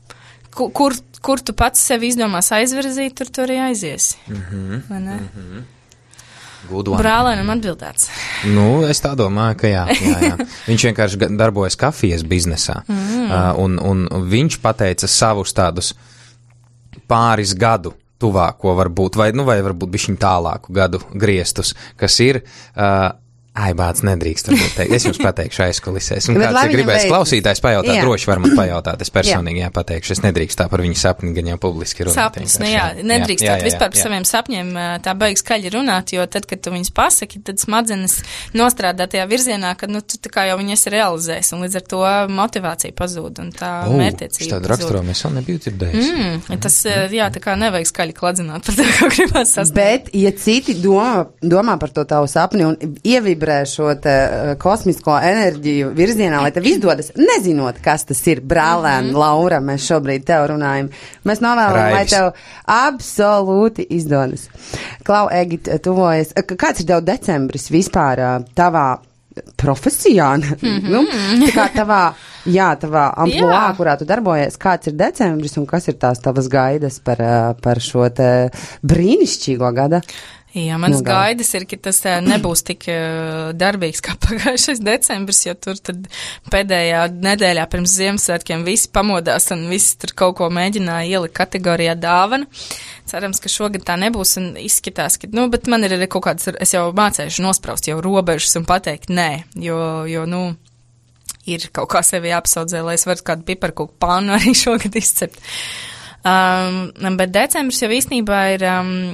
kur tu pats sevi izdomās aizvirzīt, tur arī aiziesi. Vai ne? Brālēnam atbildēts. Es tā domāju, ka jā. Viņš vienkārši darbojas kafijas biznesā, un viņš pateica savus tādus pāris gadu tuvāko varbūt, vai varbūt bišķiņ tālāku gadu griestus, kas ir... Bāc, nedrīkst varbūt teikt. Es jums pateikšu aizkulisēs. Un kāds ir gribējis klausītājs pajautāt, droši var man pajautāt. Es personīgi pateikšu. Es nedrīkst tā par viņu sapni, gan jau publiski runāt. Sapnis, nedrīkst tā vispār par saviem sapņiem tā baigi skaļi runāt, jo tad, kad tu viņus pasaki, tad smadzenes nostrādā tajā virzienā, kad tu tā kā jau viņas realizēs, un līdz ar to motivācija pazūd un tā mērķtiecība pazūd. Tādu raksturojumu es vēl nebiju dzirdējis. Tas, tā kā nevajag skaļi kladzināt par to, ko gribās sasniegt. Bet, ja citi domā par to tavu sapni un šo te kosmisko enerģiju virzienā, lai tev izdodas, nezinot, kas tas ir, brālēn, Laura, mēs šobrīd tev runājam. Mēs novēlam, lai tev absolūti izdodas. Klau, Egit, tuvojas. Kāds ir tev decembris vispār tavā profesijā? Tā kā tavā amploā, kurā tu darbojies, kāds ir decembris un kas ir tās tavas gaidas par šo te brīnišķīgo gada? Jā, manas gaidas ir, ka tas nebūs tik darbīgs kā pagājušais decembris, jo tur tad pēdējā nedēļā pirms Ziemassvētkiem visi pamodās un visi tur kaut ko mēģināja ielikt kategorijā dāvana. Cerams, ka šogad tā nebūs un izskatās, ka, bet man ir arī kaut kāds, es jau mācējuši nospraust jau robežas un pateikt nē, jo ir kaut kā sevi jāapsaudzē, lai es varu kādu piparkūku pānu arī šogad izcept. Bet decembris jau īstenībā ir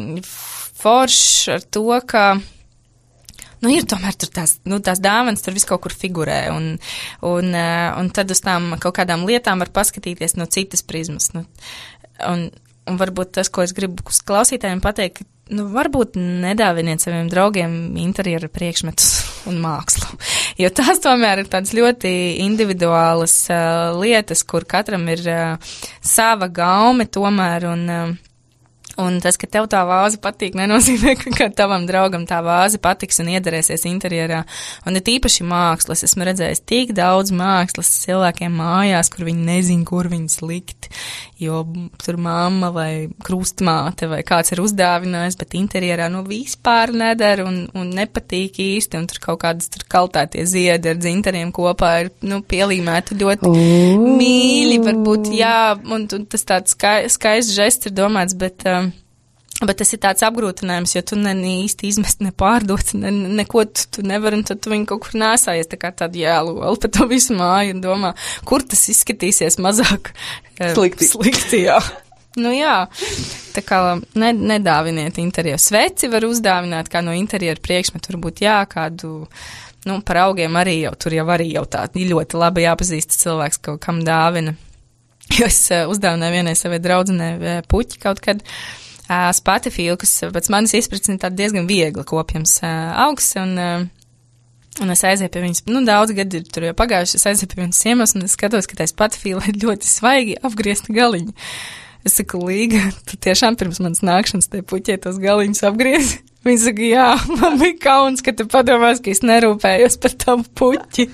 foršs ar to, ka, ir tomēr tur tās dāvanas tur viss kaut kur figurē, un tad uz tām kaut kādām lietām var paskatīties no citas prizmas. Un un varbūt tas, ko es gribu klausītājiem pateikt, ka varbūt nedāviniet saviem draugiem interjera priekšmetus un mākslu, jo tās tomēr ir tādas ļoti individuālas lietas, kur katram ir sava gaume tomēr, un tas, ka tev tā vāze patīk, nenozīmē, ka tavam draugam tā vāze patiks un iederēsies interjerā. Un ir tīpaši mākslas. Esmu redzējis tik daudz mākslas cilvēkiem mājās, kur viņi nezin, kur viņas likt, jo tur mamma vai krustmāte vai kāds ir uzdāvinājis, bet interjerā vispār nedara un nepatīk īsti, un tur kaut kādas tur kaltētie ziedi ar dzintariem kopā ir, pielīmēti ļoti mīļi, varbūt, jā, un tas tāds skaists žests ir domāts, bet tas ir tāds apgrūtinājums, jo tu īsti izmest, nepārdot, neko tu nevari, un tad tu viņu kaut kur nēsājies, tā kā tādu jēlu pa to visu māju un domā, kur tas izskatīsies mazāk slikti, jā. Jā, tā kā nedāviniet interjeru. Sveci var uzdāvināt kā no interjeru priekšmetu, varbūt kādu, par augiem arī tur arī tā ļoti labi jāpazīst cilvēks, kam dāvina. Jo es uzdāvināju vienai savai draudzenei puķi kaut kad, spatifīlu, kas pēc manis izpratni tāda diezgan viegli kopjams augs, un es aizēju pie viņas, daudz gadi ir tur jau pagājuši, es aizēju pie viņas ciemas, un es skatos, ka tai spatifīla ir ļoti svaigi apgriezti galiņi. Es saku, Līga, tu tiešām pirms manas nākšanas tai puķē tos galiņus apgriezi? Viņa saka, jā, man bija kauns, ka tu padomās, ka es nerūpējos par tavu puķi.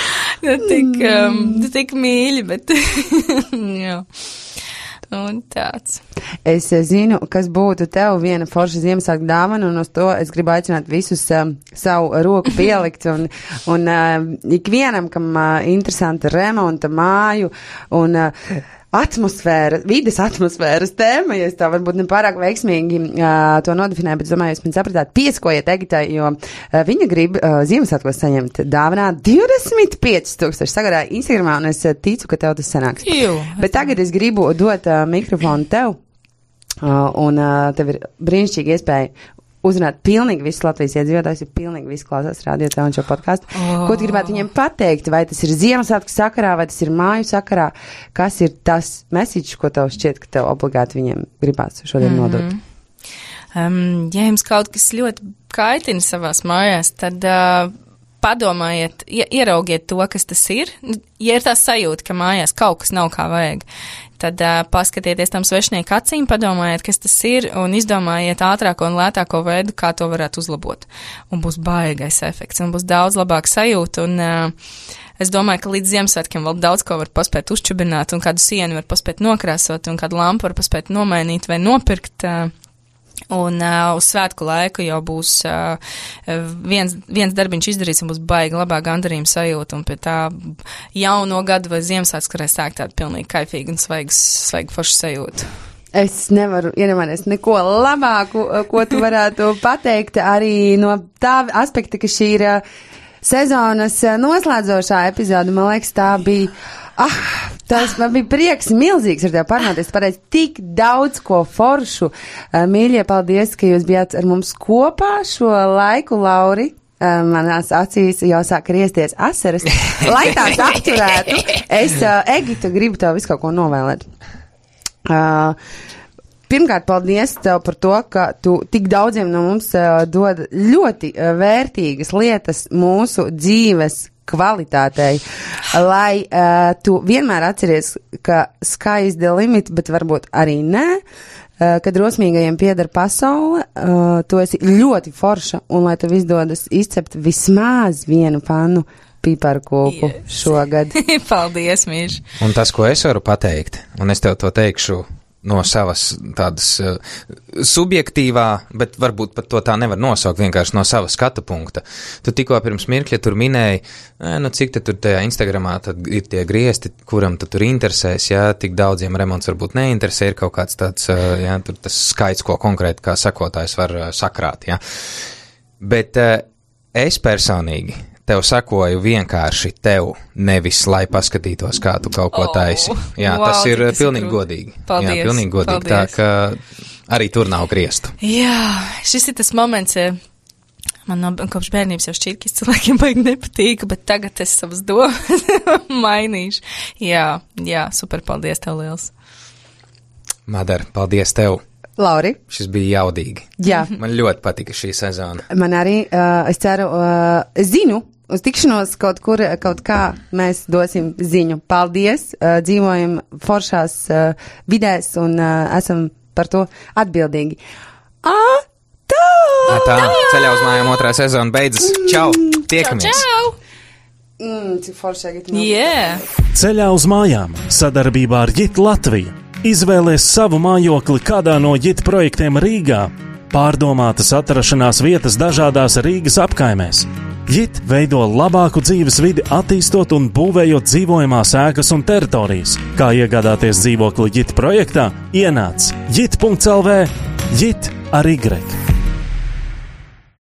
Tik mīļi, bet jā. Un tāds. Es zinu, kas būtu tev viena forša Ziemassvētku dāvana, un uz to es gribu aicināt visus savu roku pielikt, un ikvienam, kam interesanta remonta māju, un atmosfēra, vides atmosfēras tēma, ja es tā varbūt nepārāk veiksmīgi to nodefinēju, bet domāju, jūs man sapratāt, pieskojiet Egitai, jo viņa grib Ziemassvētkos saņemt dāvanā 25,000 sagarā Instagramā, un es ticu, ka tev tas sanāks. Bet tagad es gribu dot mikrofonu tev, un tev ir brīnišķīga iespēja uzrunāt pilnīgi visus Latvijas iedzīvotājus, jo pilnīgi visi klausās radio tev un šo podcastu. Ko tu gribētu viņiem pateikt? Vai tas ir Ziemassvētku sakarā, vai tas ir māju sakarā? Kas ir tas message, ko tev šķiet, ka tev obligāti viņiem gribās šodien nodot? Ja jums kaut kas ļoti kaitina savās mājās, tad padomājiet, ieraugiet to, kas tas ir. Ja ir tā sajūta, ka mājās kaut kas nav kā vajag, tad paskatieties tam svešinieku acīm, padomājiet, kas tas ir, un izdomājiet ātrāko un lētāko veidu, kā to varētu uzlabot. Un būs baigais efekts, un būs daudz labāk sajūta, un es domāju, ka līdz Ziemassvētkiem vēl daudz ko var paspēt uzčubināt, un kādu sienu var paspēt nokrāsot, un kādu lampu var paspēt nomainīt vai nopirkt. Un uz svētku laiku jau būs viens darbiņš izdarīts un būs baigi labā gandarījuma sajūta, un pie tā jauno gadu vai Ziemassvētku varēs sākt tādu pilnīgi kaifīgu un svaigu foršu sajūtu. Es nevaru iedomāties neko labāku, ko tu varētu pateikt arī no tā aspekta, ka šī ir sezonas noslēdzošā epizode. Man liekas, tā bija... tas man bija prieks milzīgs ar tevi parunāties, pateicu tik daudz ko foršu. Mīļie, paldies, ka jūs bijāt ar mums kopā šo laiku, Lauri. Manās acīs jau sāk riesties asaras. Lai tās apturētu, es Egita gribu tev visu kaut ko novēlēt. Pirmkārt, paldies tev par to, ka tu tik daudziem no mums dod ļoti vērtīgas lietas mūsu dzīves kvalitātei, lai tu vienmēr atceries, ka sky is the limit, bet varbūt arī nē, kad drosmīgajiem pieder pasaule, tu esi ļoti forša, un lai tev izdodas izcept vismaz vienu pannu piparu kūku šogad. Paldies, Mīž. Un tas, ko es varu pateikt, un es tev to teikšu no savas tādas subjektīvā, bet varbūt pat to tā nevar nosaukt, vienkārši no sava skatu punkta. Tu tikko pirms mirkļa tur minēji, cik te tur tajā Instagramā tad ir tie griesti, kuram tu tur interesēs, tik daudziem remonts varbūt neinteresē, ir kaut kāds tāds, tur tas skaits, ko konkrēti kā sakotājs var sakrāt, Bet es personīgi tev sakoju vienkārši tev, nevis lai paskatītos, kā tu kaut ko taisi. Tas ir pilnīgi godīgi. Paldies. Jā, pilnīgi godīgi, paldies. Tā ka arī tur nav griestu. Jā, šis ir tas moments, man kopš bērnības jau šķiet, ka cilvēkiem baigi nepatīk, bet tagad es savas domas mainīšu. Jā, super, paldies tev liels. Madara, paldies tev. Lauri. Šis bija jaudīgi. Jā. Man ļoti patika šī sezona. Man arī, es ceru, es zinu, uz tikšanos kaut kur, kaut kā mēs dosim ziņu. Paldies, dzīvojam foršās vidēs un esam par to atbildīgi. Tā, ceļā uz mājām 2. sezona beidzas. Čau, tiekamies. Čau! Cik foršāk ir. Yeah! Ceļā uz mājām sadarbībā ar JIT Latviju. Izvēlies savu mājokli kādā no JIT projektiem Rīgā. Pārdomātas atrašanās vietas dažādās Rīgas apkaimēs. JIT veido labāku dzīves vidi, attīstot un būvējot dzīvojamās ēkas un teritorijas. Kā iegādāties dzīvokli JIT projektā? Ienāc JIT.lv. JIT ar Y.